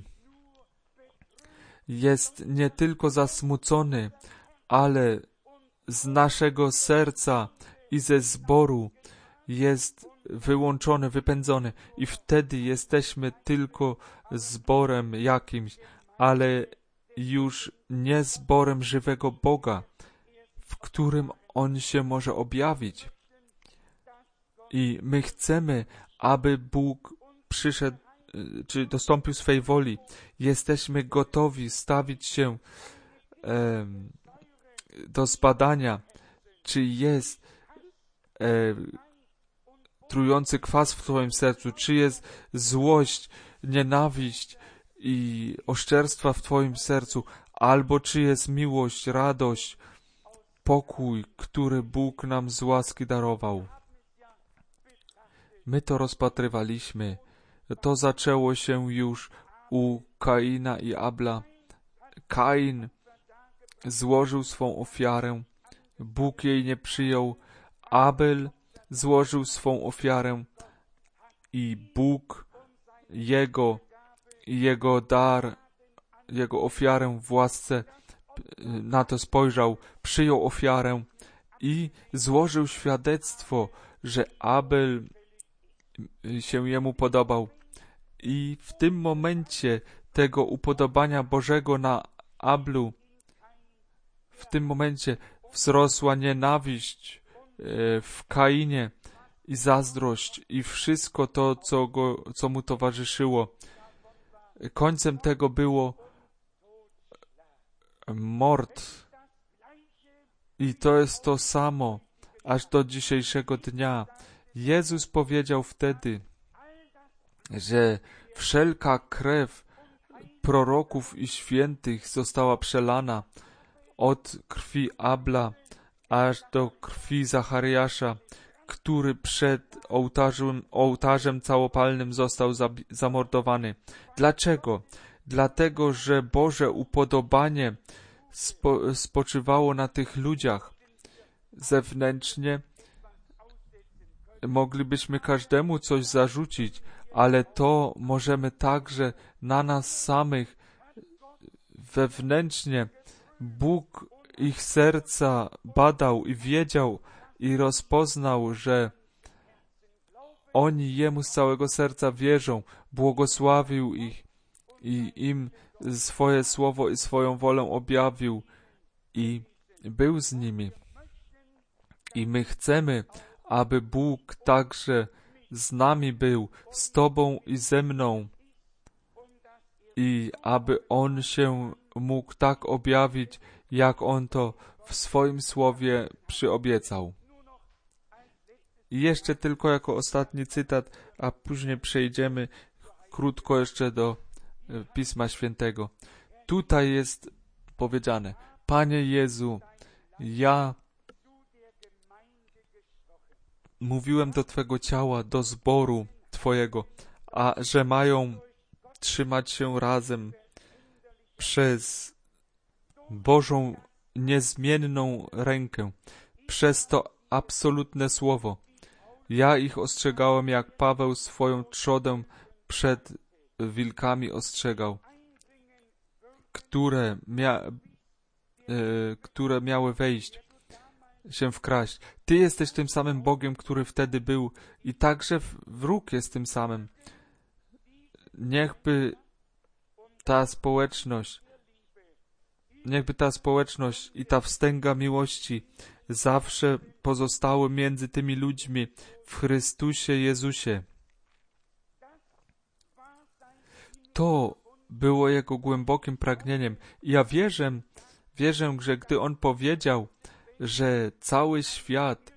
jest nie tylko zasmucony, ale z naszego serca i ze zboru jest wyłączony, wypędzony i wtedy jesteśmy tylko zborem jakimś, ale już nie zborem żywego Boga, w którym On się może objawić. I my chcemy, aby Bóg przyszedł, czy dostąpił swej woli. Jesteśmy gotowi stawić się do zbadania, czy jest trujący kwas w Twoim sercu, czy jest złość, nienawiść i oszczerstwa w Twoim sercu, albo czy jest miłość, radość, pokój, który Bóg nam z łaski darował. My to rozpatrywaliśmy. To zaczęło się już u Kaina i Abla. Kain złożył swą ofiarę, Bóg jej nie przyjął. Abel złożył swą ofiarę i Bóg jego dar, jego ofiarę w łasce na to spojrzał, przyjął ofiarę i złożył świadectwo, że Abel się jemu podobał. I w tym momencie tego upodobania Bożego na Ablu, w tym momencie wzrosła nienawiść w Kainie i zazdrość i wszystko to, co mu towarzyszyło. Końcem tego było mord. I to jest to samo, aż do dzisiejszego dnia. Jezus powiedział wtedy, że wszelka krew proroków i świętych została przelana od krwi Abla aż do krwi Zachariasza, który przed ołtarzem całopalnym został zamordowany. Dlaczego? Dlatego, że Boże upodobanie spoczywało na tych ludziach. Zewnętrznie moglibyśmy każdemu coś zarzucić, ale to możemy także na nas samych. Wewnętrznie Bóg ich serca badał i wiedział i rozpoznał, że oni Jemu z całego serca wierzą, błogosławił ich i im swoje słowo i swoją wolę objawił i był z nimi. I my chcemy, aby Bóg także z nami był, z Tobą i ze mną i aby On się mógł tak objawić, jak On to w swoim słowie przyobiecał. I jeszcze tylko jako ostatni cytat, a później przejdziemy krótko jeszcze do Pisma Świętego. Tutaj jest powiedziane: Panie Jezu, ja mówiłem do Twego ciała, do zboru Twojego, a że mają trzymać się razem przez Bożą niezmienną rękę, przez to absolutne słowo. Ja ich ostrzegałem, jak Paweł swoją trzodę przed wilkami ostrzegał, które miały wejść, się wkraść. Ty jesteś tym samym Bogiem, który wtedy był i także wróg jest tym samym. Niechby ta społeczność i ta wstęga miłości zawsze pozostały między tymi ludźmi w Chrystusie Jezusie. To było Jego głębokim pragnieniem. I ja wierzę, że gdy On powiedział, że cały świat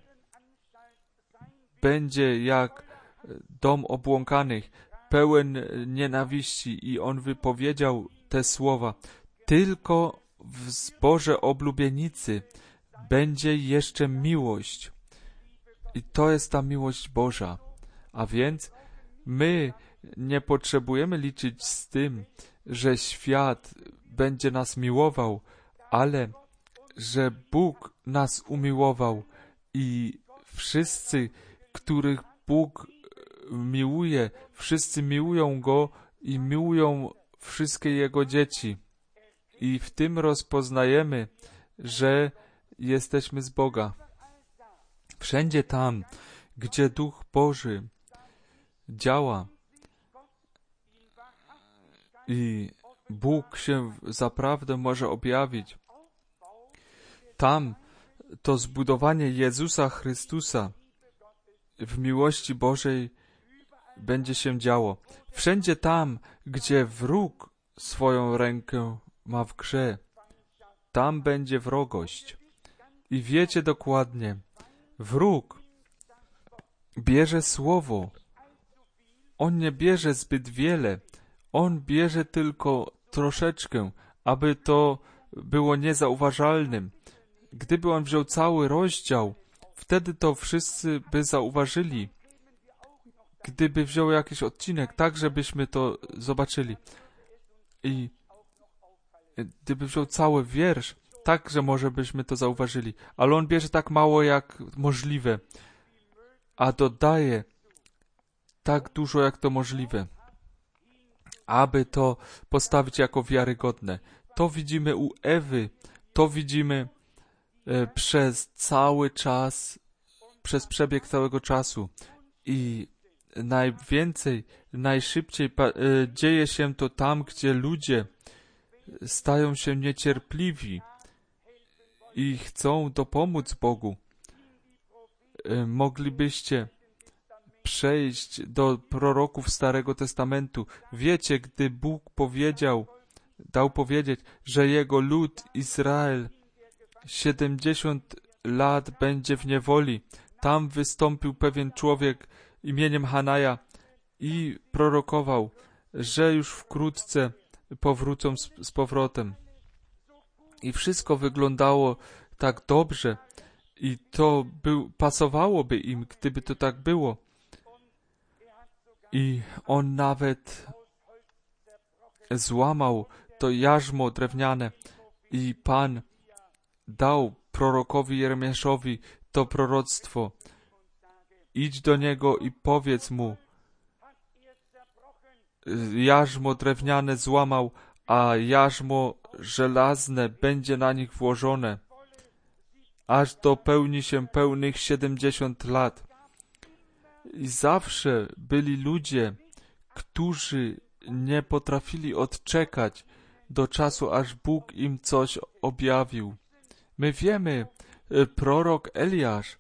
będzie jak dom obłąkanych, pełen nienawiści i On wypowiedział te słowa, tylko w zborze oblubienicy będzie jeszcze miłość. I to jest ta miłość Boża. A więc my nie potrzebujemy liczyć z tym, że świat będzie nas miłował, ale że Bóg nas umiłował i wszyscy, których Bóg miłuje, wszyscy miłują Go i miłują wszystkie Jego dzieci. I w tym rozpoznajemy, że jesteśmy z Boga. Wszędzie tam, gdzie Duch Boży działa i Bóg się zaprawdę może objawić, tam to zbudowanie Jezusa Chrystusa w miłości Bożej będzie się działo. Wszędzie tam, gdzie wróg swoją rękę ma w grze, tam będzie wrogość. I wiecie dokładnie, wróg bierze słowo. On nie bierze zbyt wiele. On bierze tylko troszeczkę, aby to było niezauważalnym. Gdyby on wziął cały rozdział, wtedy to wszyscy by zauważyli. Gdyby wziął jakiś odcinek, tak żebyśmy to zobaczyli. I gdyby wziął cały wiersz, tak, że może byśmy to zauważyli. Ale on bierze tak mało jak możliwe, a dodaje tak dużo jak to możliwe, aby to postawić jako wiarygodne. To widzimy u Ewy, to widzimy przez cały czas, przez przebieg całego czasu. I najwięcej, najszybciej dzieje się to tam, gdzie ludzie stają się niecierpliwi i chcą dopomóc Bogu. Moglibyście przejść do proroków Starego Testamentu. Wiecie, gdy Bóg dał powiedzieć, że Jego lud Izrael 70 lat będzie w niewoli. Tam wystąpił pewien człowiek imieniem Hanaja i prorokował, że już wkrótce powrócą z powrotem. I wszystko wyglądało tak dobrze i to pasowałoby im, gdyby to tak było. I on nawet złamał to jarzmo drewniane i Pan dał prorokowi Jeremiaszowi to proroctwo. Idź do niego i powiedz mu, jarzmo drewniane złamał, a jarzmo żelazne będzie na nich włożone, aż dopełni się pełnych 70 lat. I zawsze byli ludzie, którzy nie potrafili odczekać do czasu, aż Bóg im coś objawił. My wiemy, prorok Eliasz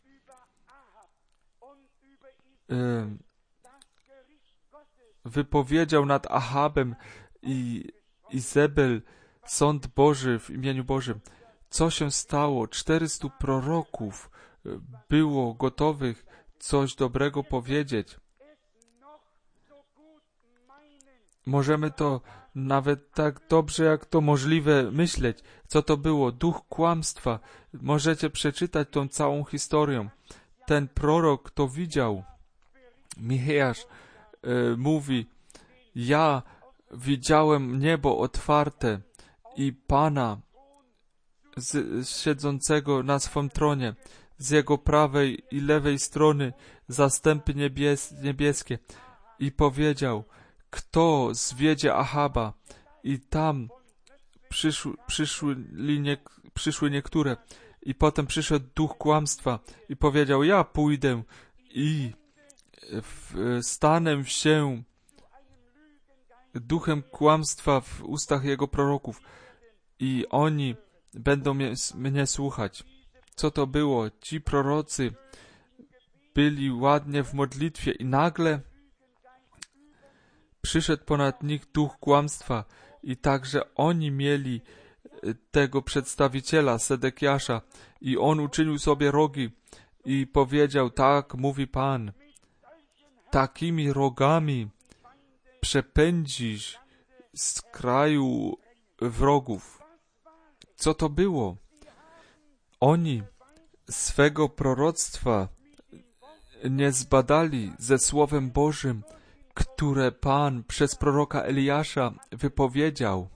wypowiedział nad Achabem i Izabel sąd Boży w imieniu Bożym. Co się stało? 400 proroków było gotowych coś dobrego powiedzieć. Możemy to nawet tak dobrze, jak to możliwe, myśleć. Co to było? Duch kłamstwa. Możecie przeczytać tą całą historię. Ten prorok to widział. Micheasz mówi, ja widziałem niebo otwarte i Pana siedzącego na swym tronie, z jego prawej i lewej strony zastępy niebieskie i powiedział, kto zwiedzie Achaba, i tam przyszły niektóre i potem przyszedł duch kłamstwa i powiedział, ja pójdę i stanę się duchem kłamstwa w ustach jego proroków i oni będą mnie słuchać. Co to było? Ci prorocy byli ładnie w modlitwie i nagle przyszedł ponad nich duch kłamstwa i także oni mieli tego przedstawiciela, Sedekiasza, i on uczynił sobie rogi i powiedział, tak mówi Pan, takimi rogami przepędzisz z kraju wrogów. Co to było? Oni swego proroctwa nie zbadali ze Słowem Bożym, które Pan przez proroka Eliasza wypowiedział.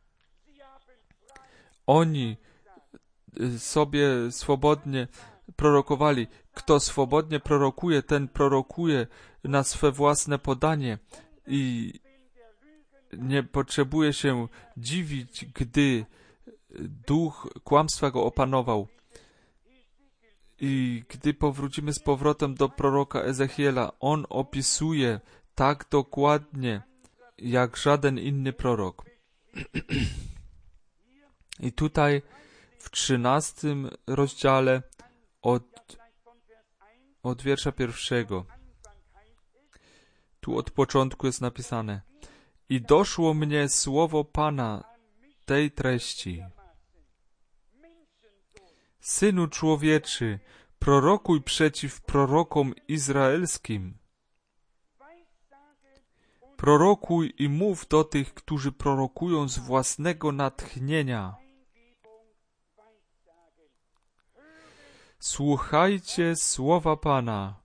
Oni sobie swobodnie prorokowali. Kto swobodnie prorokuje, ten prorokuje na swe własne podanie i nie potrzebuje się dziwić, gdy duch kłamstwa go opanował. I gdy powrócimy z powrotem do proroka Ezechiela, on opisuje tak dokładnie, jak żaden inny prorok. I tutaj w 13 rozdziale od wiersza 1. Tu od początku jest napisane: I doszło mnie słowo Pana tej treści. Synu człowieczy, prorokuj przeciw prorokom izraelskim. Prorokuj i mów do tych, którzy prorokują z własnego natchnienia. Słuchajcie słowa Pana.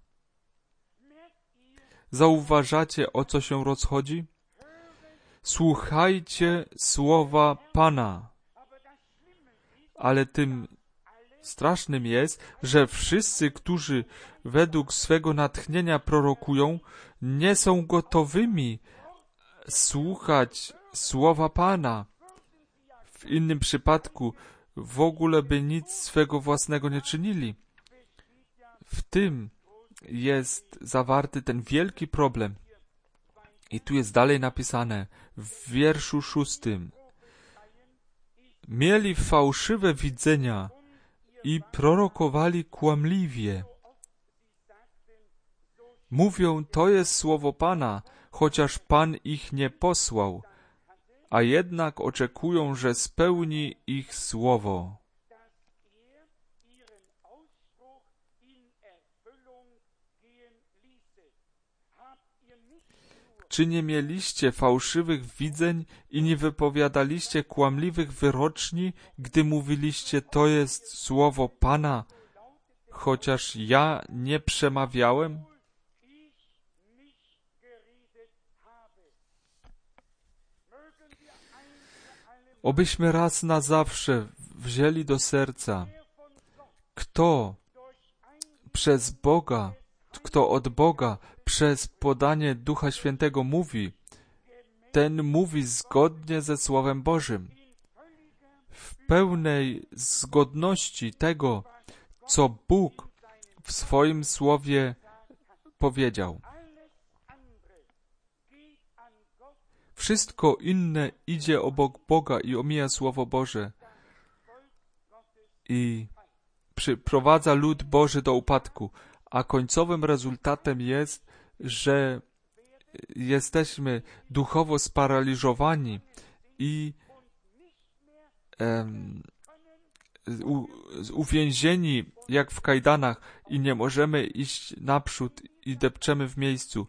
Zauważacie, o co się rozchodzi? Słuchajcie słowa Pana. Ale tym strasznym jest, że wszyscy, którzy według swego natchnienia prorokują, nie są gotowymi słuchać słowa Pana. W innym przypadku w ogóle by nic swego własnego nie czynili. W tym jest zawarty ten wielki problem. I tu jest dalej napisane w wierszu 6. Mieli fałszywe widzenia i prorokowali kłamliwie. Mówią, to jest słowo Pana, chociaż Pan ich nie posłał, a jednak oczekują, że spełni ich słowo. Czy nie mieliście fałszywych widzeń i nie wypowiadaliście kłamliwych wyroczni, gdy mówiliście, to jest słowo Pana, chociaż ja nie przemawiałem? Obyśmy raz na zawsze wzięli do serca, kto od Boga przez podanie Ducha Świętego mówi, ten mówi zgodnie ze Słowem Bożym, w pełnej zgodności tego, co Bóg w swoim Słowie powiedział. Wszystko inne idzie obok Boga i omija Słowo Boże i przyprowadza lud Boży do upadku, a końcowym rezultatem jest, że jesteśmy duchowo sparaliżowani i uwięzieni jak w kajdanach i nie możemy iść naprzód i depczemy w miejscu.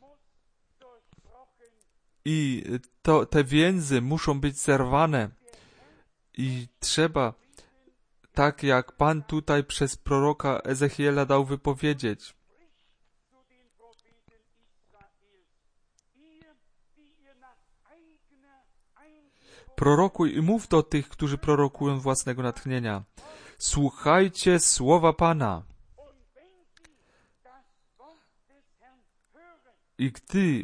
I te więzy muszą być zerwane i trzeba, tak jak Pan tutaj przez proroka Ezechiela dał wypowiedzieć. Prorokuj i mów do tych, którzy prorokują własnego natchnienia. Słuchajcie słowa Pana. I gdy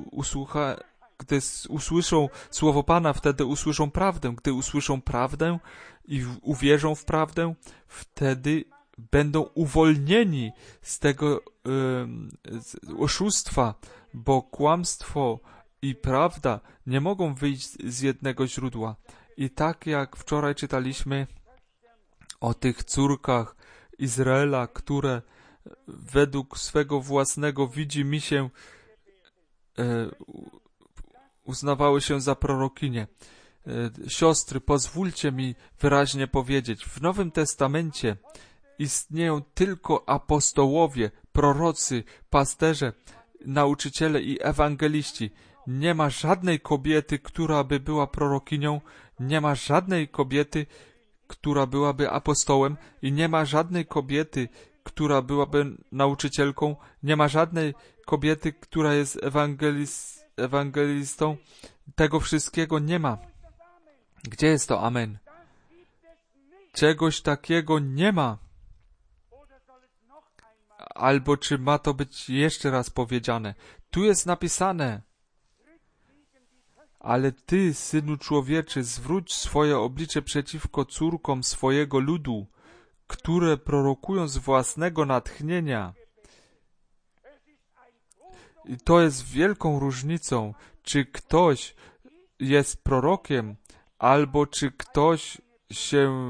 usłyszą słowo Pana, wtedy usłyszą prawdę. Gdy usłyszą prawdę i uwierzą w prawdę, wtedy będą uwolnieni z tego oszustwa, bo kłamstwo i prawda nie mogą wyjść z jednego źródła. I tak jak wczoraj czytaliśmy o tych córkach Izraela, które według swego własnego widzimisię uznawały się za prorokinie. Siostry, pozwólcie mi wyraźnie powiedzieć, w Nowym Testamencie istnieją tylko apostołowie, prorocy, pasterze, nauczyciele i ewangeliści. Nie ma żadnej kobiety, która by była prorokinią, nie ma żadnej kobiety, która byłaby apostołem i nie ma żadnej kobiety, która byłaby nauczycielką, nie ma żadnej kobiety, która jest ewangelistą. Tego wszystkiego nie ma. Gdzie jest to amen? Czegoś takiego nie ma. Albo czy ma to być jeszcze raz powiedziane? Tu jest napisane. Ale ty, synu człowieczy, zwróć swoje oblicze przeciwko córkom swojego ludu, które prorokują z własnego natchnienia. I to jest wielką różnicą, czy ktoś jest prorokiem, albo czy ktoś się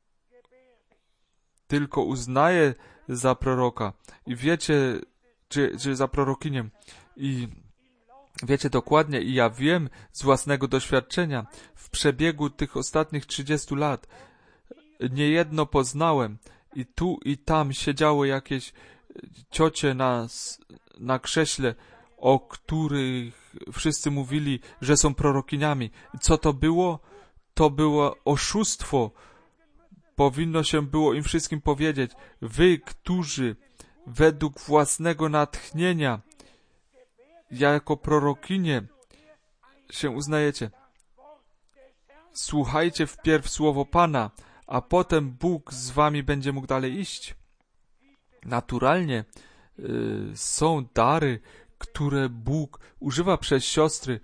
tylko uznaje za proroka. I wiecie, czy za prorokinię. I wiecie dokładnie, i ja wiem z własnego doświadczenia, w przebiegu tych ostatnich 30 lat niejedno poznałem i tu i tam siedziały jakieś ciocie na krześle, o których wszyscy mówili, że są prorokiniami. Co to było? To było oszustwo. Powinno się było im wszystkim powiedzieć, wy, którzy według własnego natchnienia jako prorokinie się uznajecie, słuchajcie wpierw słowo Pana, a potem Bóg z wami będzie mógł dalej iść. Naturalnie są dary, które Bóg używa przez siostry,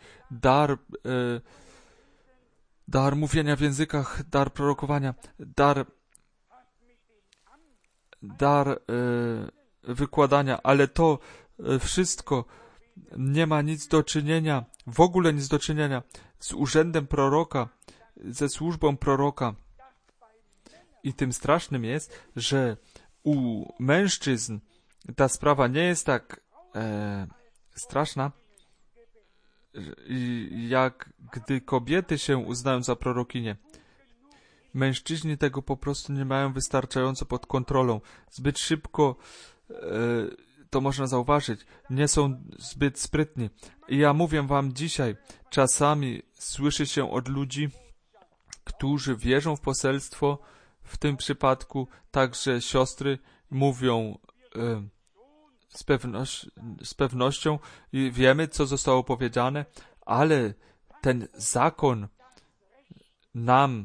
dar mówienia w językach, dar prorokowania, dar wykładania, ale to wszystko nie ma nic do czynienia, w ogóle nic do czynienia z urzędem proroka, ze służbą proroka. I tym strasznym jest, że u mężczyzn ta sprawa nie jest tak straszna, jak gdy kobiety się uznają za prorokinie. Mężczyźni tego po prostu nie mają wystarczająco pod kontrolą. Zbyt szybko to można zauważyć. Nie są zbyt sprytni. I ja mówię wam dzisiaj, czasami słyszy się od ludzi, którzy wierzą w poselstwo, w tym przypadku także siostry mówią z pewnością i wiemy, co zostało powiedziane, ale ten zakon nam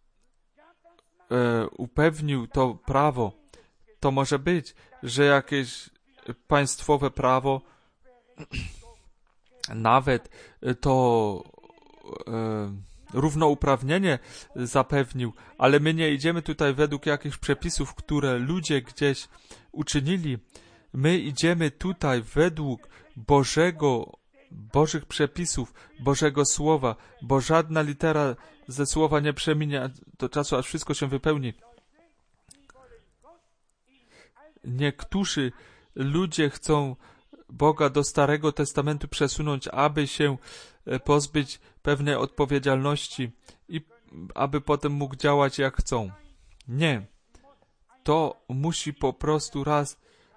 upewnił to prawo. To może być, że jakieś państwowe prawo nawet to równouprawnienie zapewnił, ale my nie idziemy tutaj według jakichś przepisów, które ludzie gdzieś uczynili. My idziemy tutaj według Bożych przepisów, Bożego Słowa, bo żadna litera ze Słowa nie przeminie do czasu, aż wszystko się wypełni. Niektórzy ludzie chcą Boga do Starego Testamentu przesunąć, aby się pozbyć pewnej odpowiedzialności i aby potem mógł działać jak chcą. Nie. To musi po prostu raz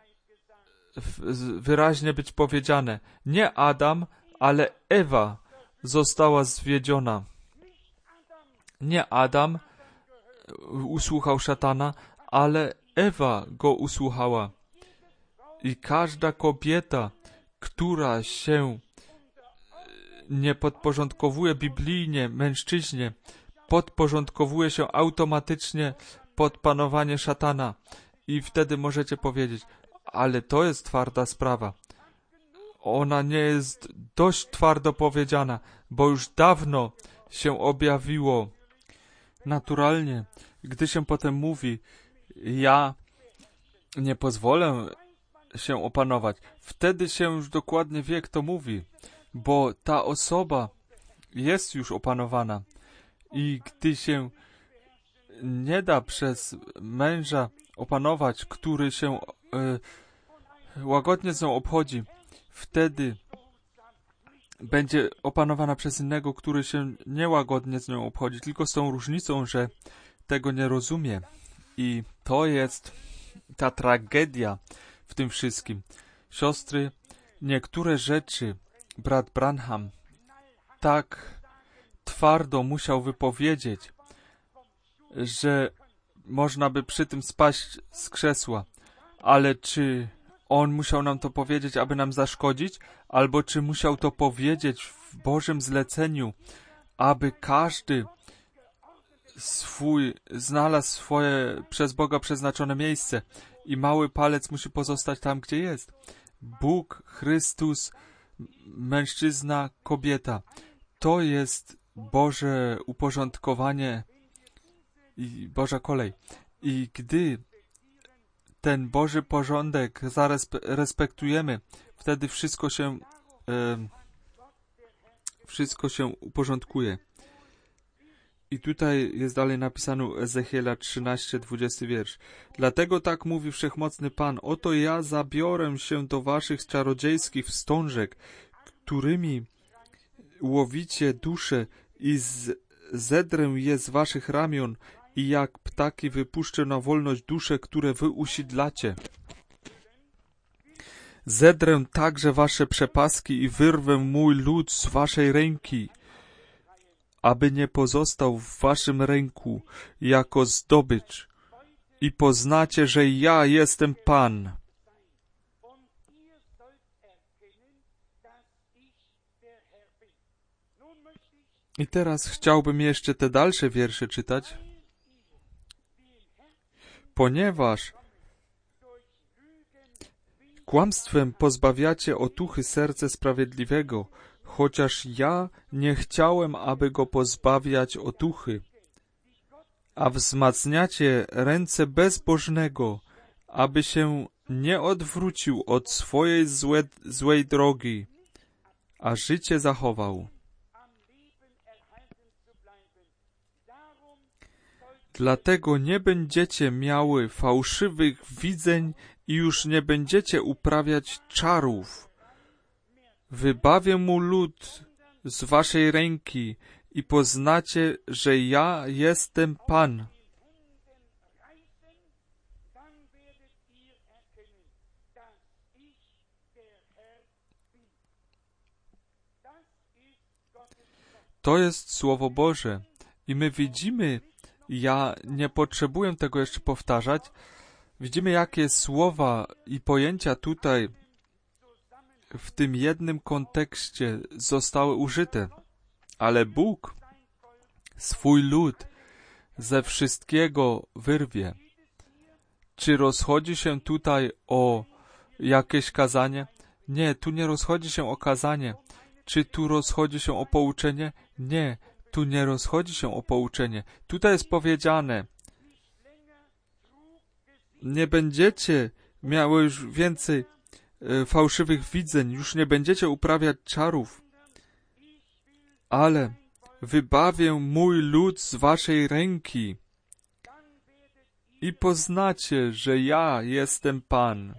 wyraźnie być powiedziane. Nie Adam, ale Ewa została zwiedziona. Nie Adam usłuchał szatana, ale Ewa go usłuchała. I każda kobieta, która się nie podporządkowuje biblijnie mężczyźnie, podporządkowuje się automatycznie pod panowanie szatana. I wtedy możecie powiedzieć, ale to jest twarda sprawa. Ona nie jest dość twardo powiedziana, bo już dawno się objawiło naturalnie. Gdy się potem mówi, ja nie pozwolę się opanować, wtedy się już dokładnie wie, kto mówi, bo ta osoba jest już opanowana. I gdy się nie da przez męża opanować, który się łagodnie z nią obchodzi, wtedy będzie opanowana przez innego, który się niełagodnie z nią obchodzi, tylko z tą różnicą, że tego nie rozumie. I to jest ta tragedia w tym wszystkim. Siostry, niektóre rzeczy brat Branham tak twardo musiał wypowiedzieć, że można by przy tym spaść z krzesła. Ale czy on musiał nam to powiedzieć, aby nam zaszkodzić? Albo czy musiał to powiedzieć w Bożym zleceniu, aby każdy znalazł swoje przez Boga przeznaczone miejsce i mały palec musi pozostać tam, gdzie jest. Bóg, Chrystus, mężczyzna, kobieta. To jest Boże uporządkowanie i Boża kolej. I gdy ten Boży porządek respektujemy, wtedy wszystko się uporządkuje. I tutaj jest dalej napisane Ezechiela 13, 20 wiersz. Dlatego tak mówi Wszechmocny Pan, oto ja zabiorę się do waszych czarodziejskich wstążek, którymi łowicie dusze i zedrę je z waszych ramion i jak ptaki wypuszczę na wolność dusze, które wy usidlacie. Zedrę także wasze przepaski i wyrwę mój lud z waszej ręki, aby nie pozostał w waszym ręku jako zdobycz i poznacie, że ja jestem Pan. I teraz chciałbym jeszcze te dalsze wiersze czytać, ponieważ kłamstwem pozbawiacie otuchy serce sprawiedliwego, chociaż ja nie chciałem, aby go pozbawiać otuchy, a wzmacniacie ręce bezbożnego, aby się nie odwrócił od swojej złej drogi, a życie zachował. Dlatego nie będziecie miały fałszywych widzeń i już nie będziecie uprawiać czarów. Wybawię mu lud z waszej ręki i poznacie, że ja jestem Pan. To jest Słowo Boże i my widzimy, ja nie potrzebuję tego jeszcze powtarzać, widzimy, jakie słowa i pojęcia tutaj w tym jednym kontekście zostały użyte. Ale Bóg swój lud ze wszystkiego wyrwie. Czy rozchodzi się tutaj o jakieś kazanie? Nie, tu nie rozchodzi się o kazanie. Czy tu rozchodzi się o pouczenie? Nie, tu nie rozchodzi się o pouczenie. Tutaj jest powiedziane, nie będziecie miały już więcej fałszywych widzeń, już nie będziecie uprawiać czarów, ale wybawię mój lud z waszej ręki i poznacie, że ja jestem Pan.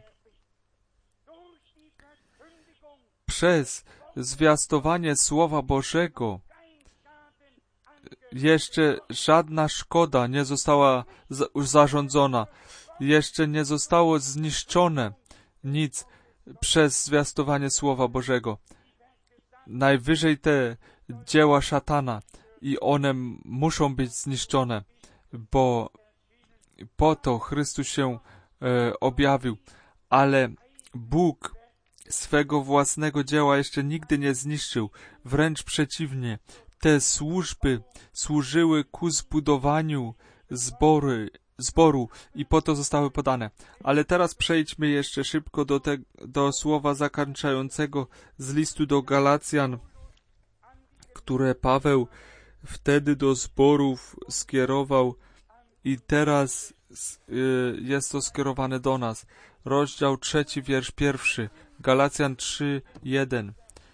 Przez zwiastowanie Słowa Bożego jeszcze żadna szkoda nie została zarządzona, jeszcze nie zostało zniszczone nic przez zwiastowanie Słowa Bożego. Najwyżej te dzieła szatana i one muszą być zniszczone, bo po to Chrystus się objawił, ale Bóg swego własnego dzieła jeszcze nigdy nie zniszczył, wręcz przeciwnie. Te służby służyły ku zbudowaniu zboru i po to zostały podane. Ale teraz przejdźmy jeszcze szybko do słowa zakończającego z listu do Galacjan, które Paweł wtedy do zborów skierował i teraz jest to skierowane do nas. Rozdział 3, wiersz 1. Galacjan 3:1.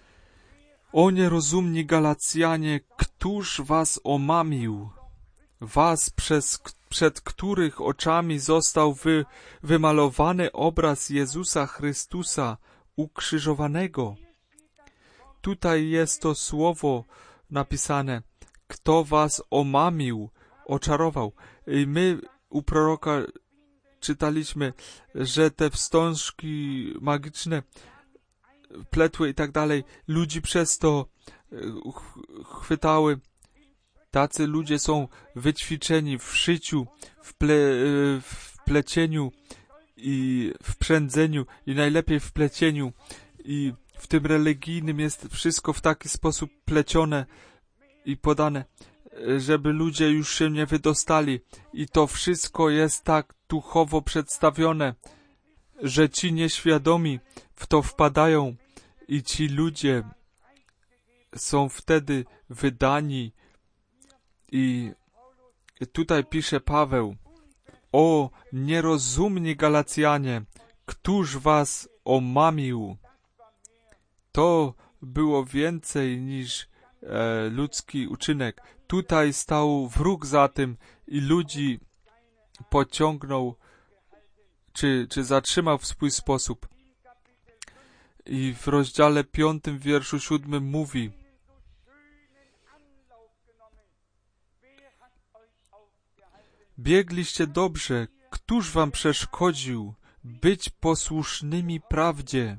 O nierozumni Galacjanie, któż was omamił? Was, przed których oczami został wymalowany obraz Jezusa Chrystusa ukrzyżowanego. Tutaj jest to słowo napisane, kto was omamił, oczarował. I my u proroka czytaliśmy, że te wstążki magiczne, pletły i tak dalej, ludzi przez to chwytały. Tacy ludzie są wyćwiczeni w szyciu, w plecieniu i w przędzeniu i najlepiej w plecieniu. I w tym religijnym jest wszystko w taki sposób plecione i podane, żeby ludzie już się nie wydostali. I to wszystko jest tak duchowo przedstawione, że ci nieświadomi w to wpadają i ci ludzie są wtedy wydani. I tutaj pisze Paweł, o nierozumni Galacjanie, któż was omamił? To było więcej niż ludzki uczynek. Tutaj stał wróg za tym i ludzi pociągnął, czy zatrzymał w swój sposób. I w rozdziale 5, wierszu 7 mówi, biegliście dobrze, któż wam przeszkodził być posłusznymi prawdzie?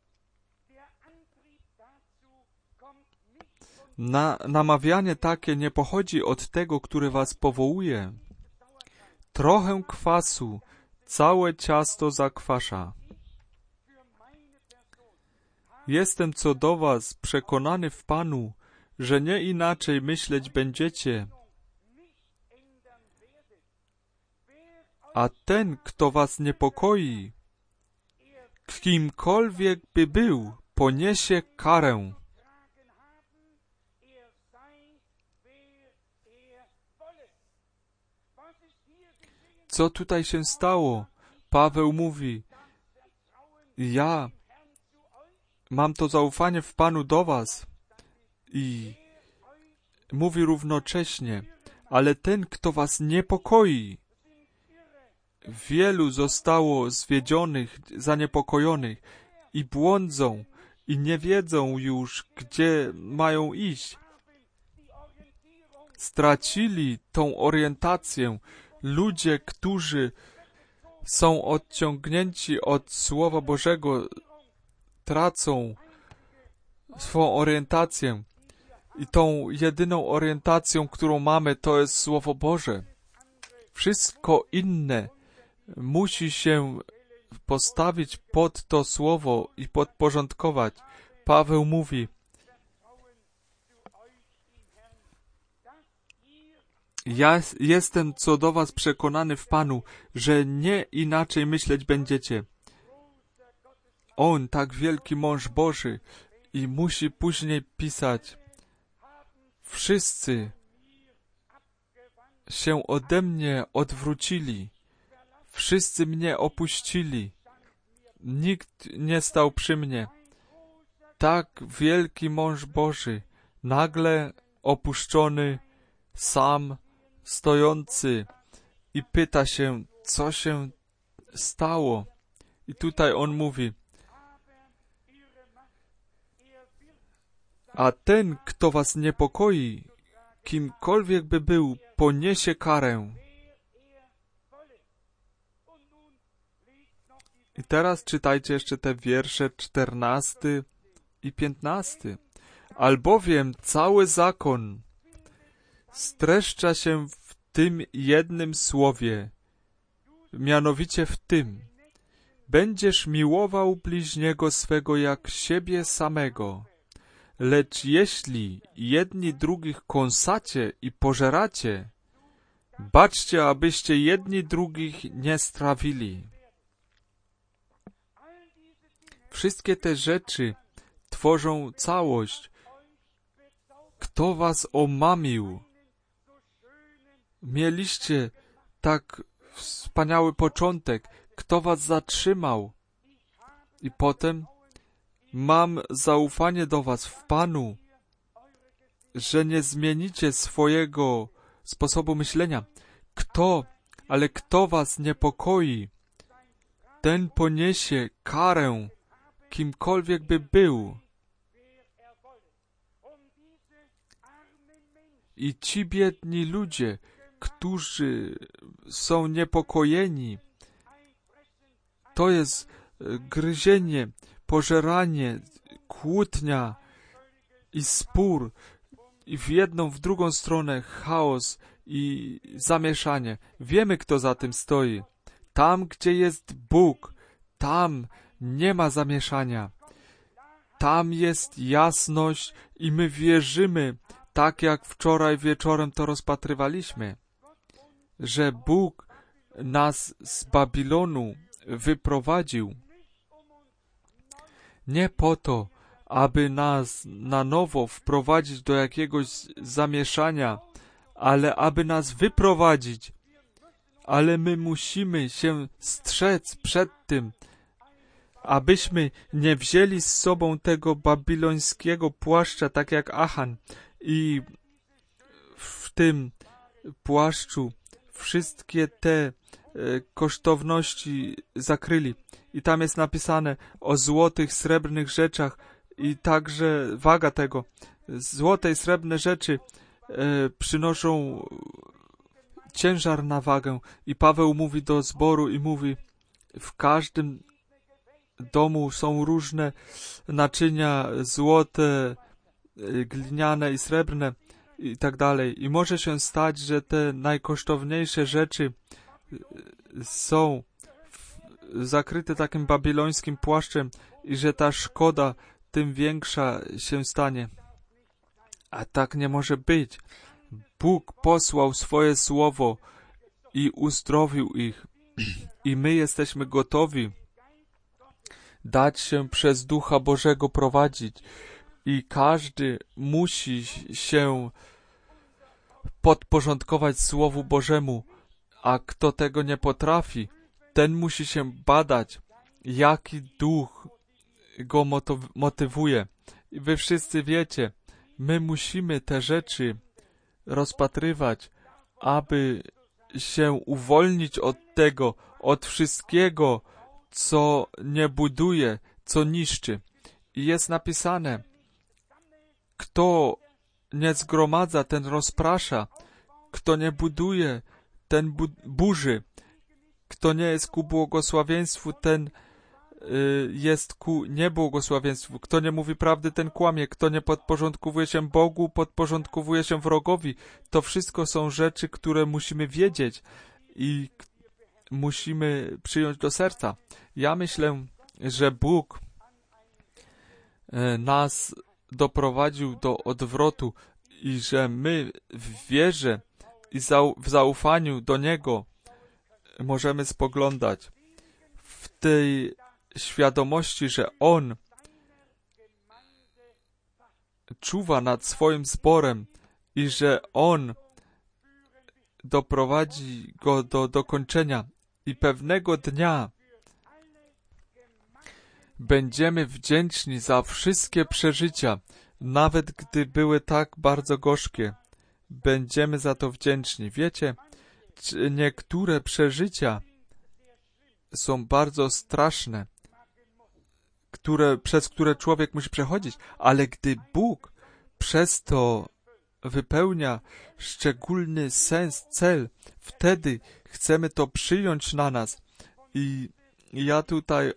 Namawianie takie nie pochodzi od tego, który was powołuje. Trochę kwasu całe ciasto zakwasza. Jestem co do was przekonany w Panu, że nie inaczej myśleć będziecie. A ten, kto was niepokoi, kimkolwiek by był, poniesie karę. Co tutaj się stało? Paweł mówi, ja mam to zaufanie w Panu do was i mówi równocześnie, ale ten, kto was niepokoi, Wielu zostało zwiedzionych, zaniepokojonych i błądzą i nie wiedzą już, gdzie mają iść. Stracili tą orientację. Ludzie, którzy są odciągnięci od Słowa Bożego, tracą swą orientację. I tą jedyną orientacją, którą mamy, to jest Słowo Boże. Wszystko inne musi się postawić pod to Słowo i podporządkować. Paweł mówi, ja jestem co do was przekonany w Panu, że nie inaczej myśleć będziecie. On, tak wielki mąż Boży, i musi później pisać, wszyscy się ode mnie odwrócili, wszyscy mnie opuścili, nikt nie stał przy mnie. Tak wielki mąż Boży, nagle opuszczony, sam, stojący i pyta się, co się stało. I tutaj on mówi, a ten, kto was niepokoi, kimkolwiek by był, poniesie karę. I teraz czytajcie jeszcze te wiersze 14 i 15. Albowiem cały zakon streszcza się w tym jednym słowie, mianowicie w tym, będziesz miłował bliźniego swego jak siebie samego. Lecz jeśli jedni drugich kąsacie i pożeracie, baczcie, abyście jedni drugich nie strawili. Wszystkie te rzeczy tworzą całość. Kto was omamił? Mieliście tak wspaniały początek. Kto was zatrzymał? I potem mam zaufanie do was w Panu, że nie zmienicie swojego sposobu myślenia. Kto was niepokoi, ten poniesie karę, kimkolwiek by był. I ci biedni ludzie, którzy są niepokojeni, to jest gryzienie, pożeranie, kłótnia i spór, i w jedną, w drugą stronę chaos i zamieszanie. Wiemy, kto za tym stoi. Tam, gdzie jest Bóg, tam nie ma zamieszania. Tam jest jasność i my wierzymy, tak jak wczoraj wieczorem to rozpatrywaliśmy, że Bóg nas z Babilonu wyprowadził. Nie po to, aby nas na nowo wprowadzić do jakiegoś zamieszania, ale aby nas wyprowadzić. Ale my musimy się strzec przed tym, abyśmy nie wzięli z sobą tego babilońskiego płaszcza, tak jak Achan, i w tym płaszczu wszystkie te kosztowności zakryli. I tam jest napisane o złotych, srebrnych rzeczach i także waga tego. Złote i srebrne rzeczy przynoszą ciężar na wagę. I Paweł mówi do zboru i mówi, w każdym domu są różne naczynia, złote, gliniane i srebrne i tak dalej. I może się stać, że te najkosztowniejsze rzeczy są zakryte takim babilońskim płaszczem i że ta szkoda tym większa się stanie. A tak nie może być. Bóg posłał swoje słowo i uzdrowił ich. I my jesteśmy gotowi dać się przez Ducha Bożego prowadzić. I każdy musi się podporządkować Słowu Bożemu. A kto tego nie potrafi, ten musi się badać, jaki duch go motywuje. I wy wszyscy wiecie, my musimy te rzeczy rozpatrywać, aby się uwolnić od tego, od wszystkiego, co nie buduje, co niszczy. I jest napisane, kto nie zgromadza, ten rozprasza, kto nie buduje, ten burzy, kto nie jest ku błogosławieństwu, ten jest ku niebłogosławieństwu. Kto nie mówi prawdy, ten kłamie. Kto nie podporządkowuje się Bogu, podporządkowuje się wrogowi. To wszystko są rzeczy, które musimy wiedzieć i musimy przyjąć do serca. Ja myślę, że Bóg nas doprowadził do odwrotu i że my w wierze i w zaufaniu do Niego możemy spoglądać w tej świadomości, że On czuwa nad swoim zborem i że On doprowadzi go do dokończenia i pewnego dnia będziemy wdzięczni za wszystkie przeżycia, nawet gdy były tak bardzo gorzkie. Będziemy za to wdzięczni. Wiecie, niektóre przeżycia są bardzo straszne, przez które człowiek musi przechodzić, ale gdy Bóg przez to wypełnia szczególny sens, cel, wtedy chcemy to przyjąć na nas. I ja tutaj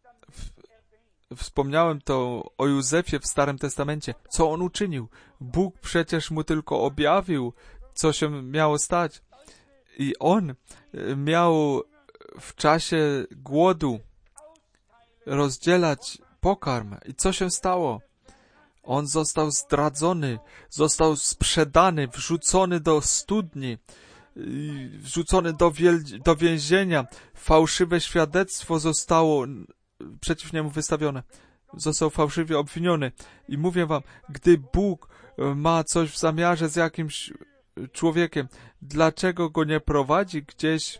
wspomniałem to o Józefie w Starym Testamencie. Co on uczynił? Bóg przecież mu tylko objawił, co się miało stać. I on miał w czasie głodu rozdzielać pokarm. I co się stało? On został zdradzony, został sprzedany, wrzucony do studni, wrzucony do więzienia. Fałszywe świadectwo zostało przeciw niemu wystawione. Został fałszywie obwiniony. I mówię wam, gdy Bóg ma coś w zamiarze z jakimś człowiekiem, dlaczego go nie prowadzi gdzieś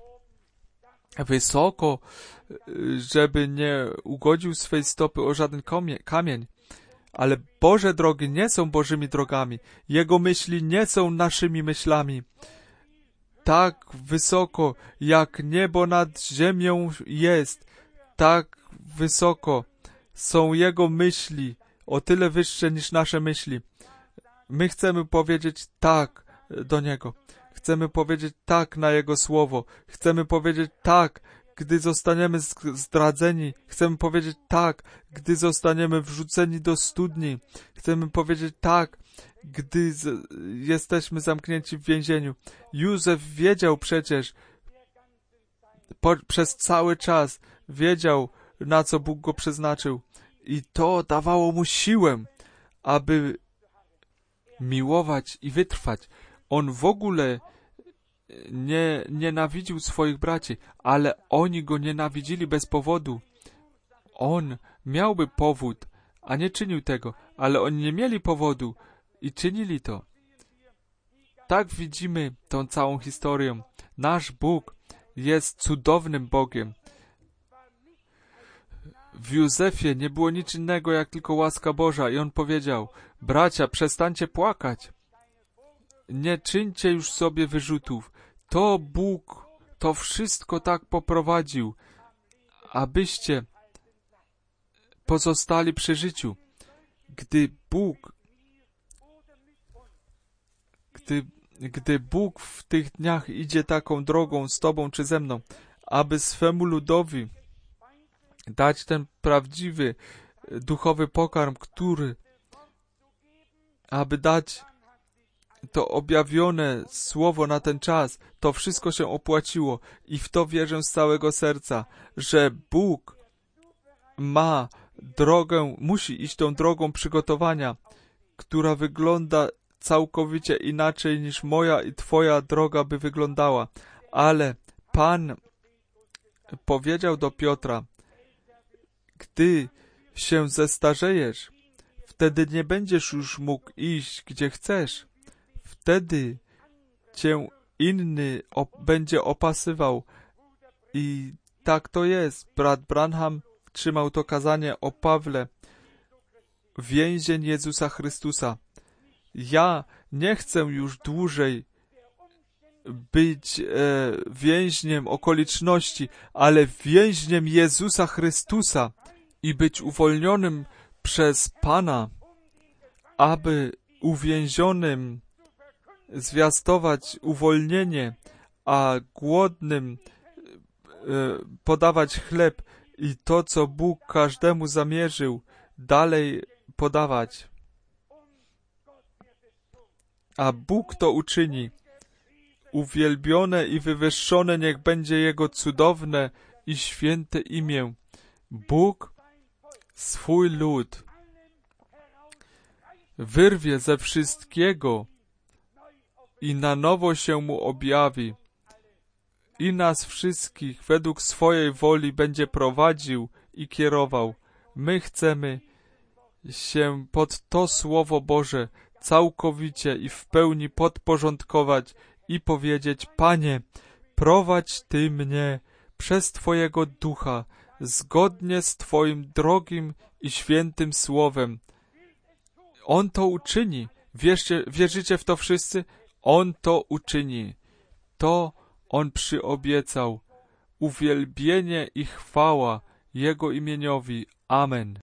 wysoko, żeby nie ugodził swej stopy o żaden kamień? Ale Boże drogi nie są Bożymi drogami. Jego myśli nie są naszymi myślami. Tak wysoko, jak niebo nad ziemią jest, tak wysoko są Jego myśli, o tyle wyższe niż nasze myśli. My chcemy powiedzieć tak do Niego. Chcemy powiedzieć tak na Jego słowo. Chcemy powiedzieć tak, gdy zostaniemy zdradzeni. Chcemy powiedzieć tak, gdy zostaniemy wrzuceni do studni. Chcemy powiedzieć tak, gdy jesteśmy zamknięci w więzieniu. Józef wiedział przecież, przez cały czas wiedział, na co Bóg go przeznaczył. I to dawało mu siłę, aby miłować i wytrwać. On w ogóle nie nienawidził swoich braci, ale oni go nienawidzili bez powodu. On miałby powód, a nie czynił tego, ale oni nie mieli powodu i czynili to. Tak widzimy tą całą historię. Nasz Bóg jest cudownym Bogiem. W Józefie nie było nic innego jak tylko łaska Boża i on powiedział: bracia, przestańcie płakać. Nie czyńcie już sobie wyrzutów. To Bóg to wszystko tak poprowadził, abyście pozostali przy życiu. Gdy Bóg w tych dniach idzie taką drogą z tobą czy ze mną, aby swemu ludowi dać ten prawdziwy duchowy pokarm, aby dać to objawione słowo na ten czas, to wszystko się opłaciło i w to wierzę z całego serca, że Bóg ma drogę, musi iść tą drogą przygotowania, która wygląda całkowicie inaczej niż moja i twoja droga by wyglądała. Ale Pan powiedział do Piotra: gdy się zestarzejesz, wtedy nie będziesz już mógł iść, gdzie chcesz. Wtedy cię inny będzie opasywał. I tak to jest. Brat Branham trzymał to kazanie o Pawle, więzień Jezusa Chrystusa. Ja nie chcę już dłużej być więźniem okoliczności, ale więźniem Jezusa Chrystusa i być uwolnionym przez Pana, aby uwięzionym zwiastować uwolnienie, a głodnym podawać chleb i to, co Bóg każdemu zamierzył, dalej podawać. A Bóg to uczyni. Uwielbione i wywyższone niech będzie Jego cudowne i święte imię. Bóg swój lud wyrwie ze wszystkiego i na nowo się Mu objawi i nas wszystkich według swojej woli będzie prowadził i kierował. My chcemy się pod to Słowo Boże całkowicie i w pełni podporządkować i powiedzieć: Panie, prowadź Ty mnie przez Twojego Ducha, zgodnie z Twoim drogim i świętym Słowem. On to uczyni. Wierzycie w to wszyscy? On to uczyni. To On przyobiecał. Uwielbienie i chwała Jego imieniowi. Amen.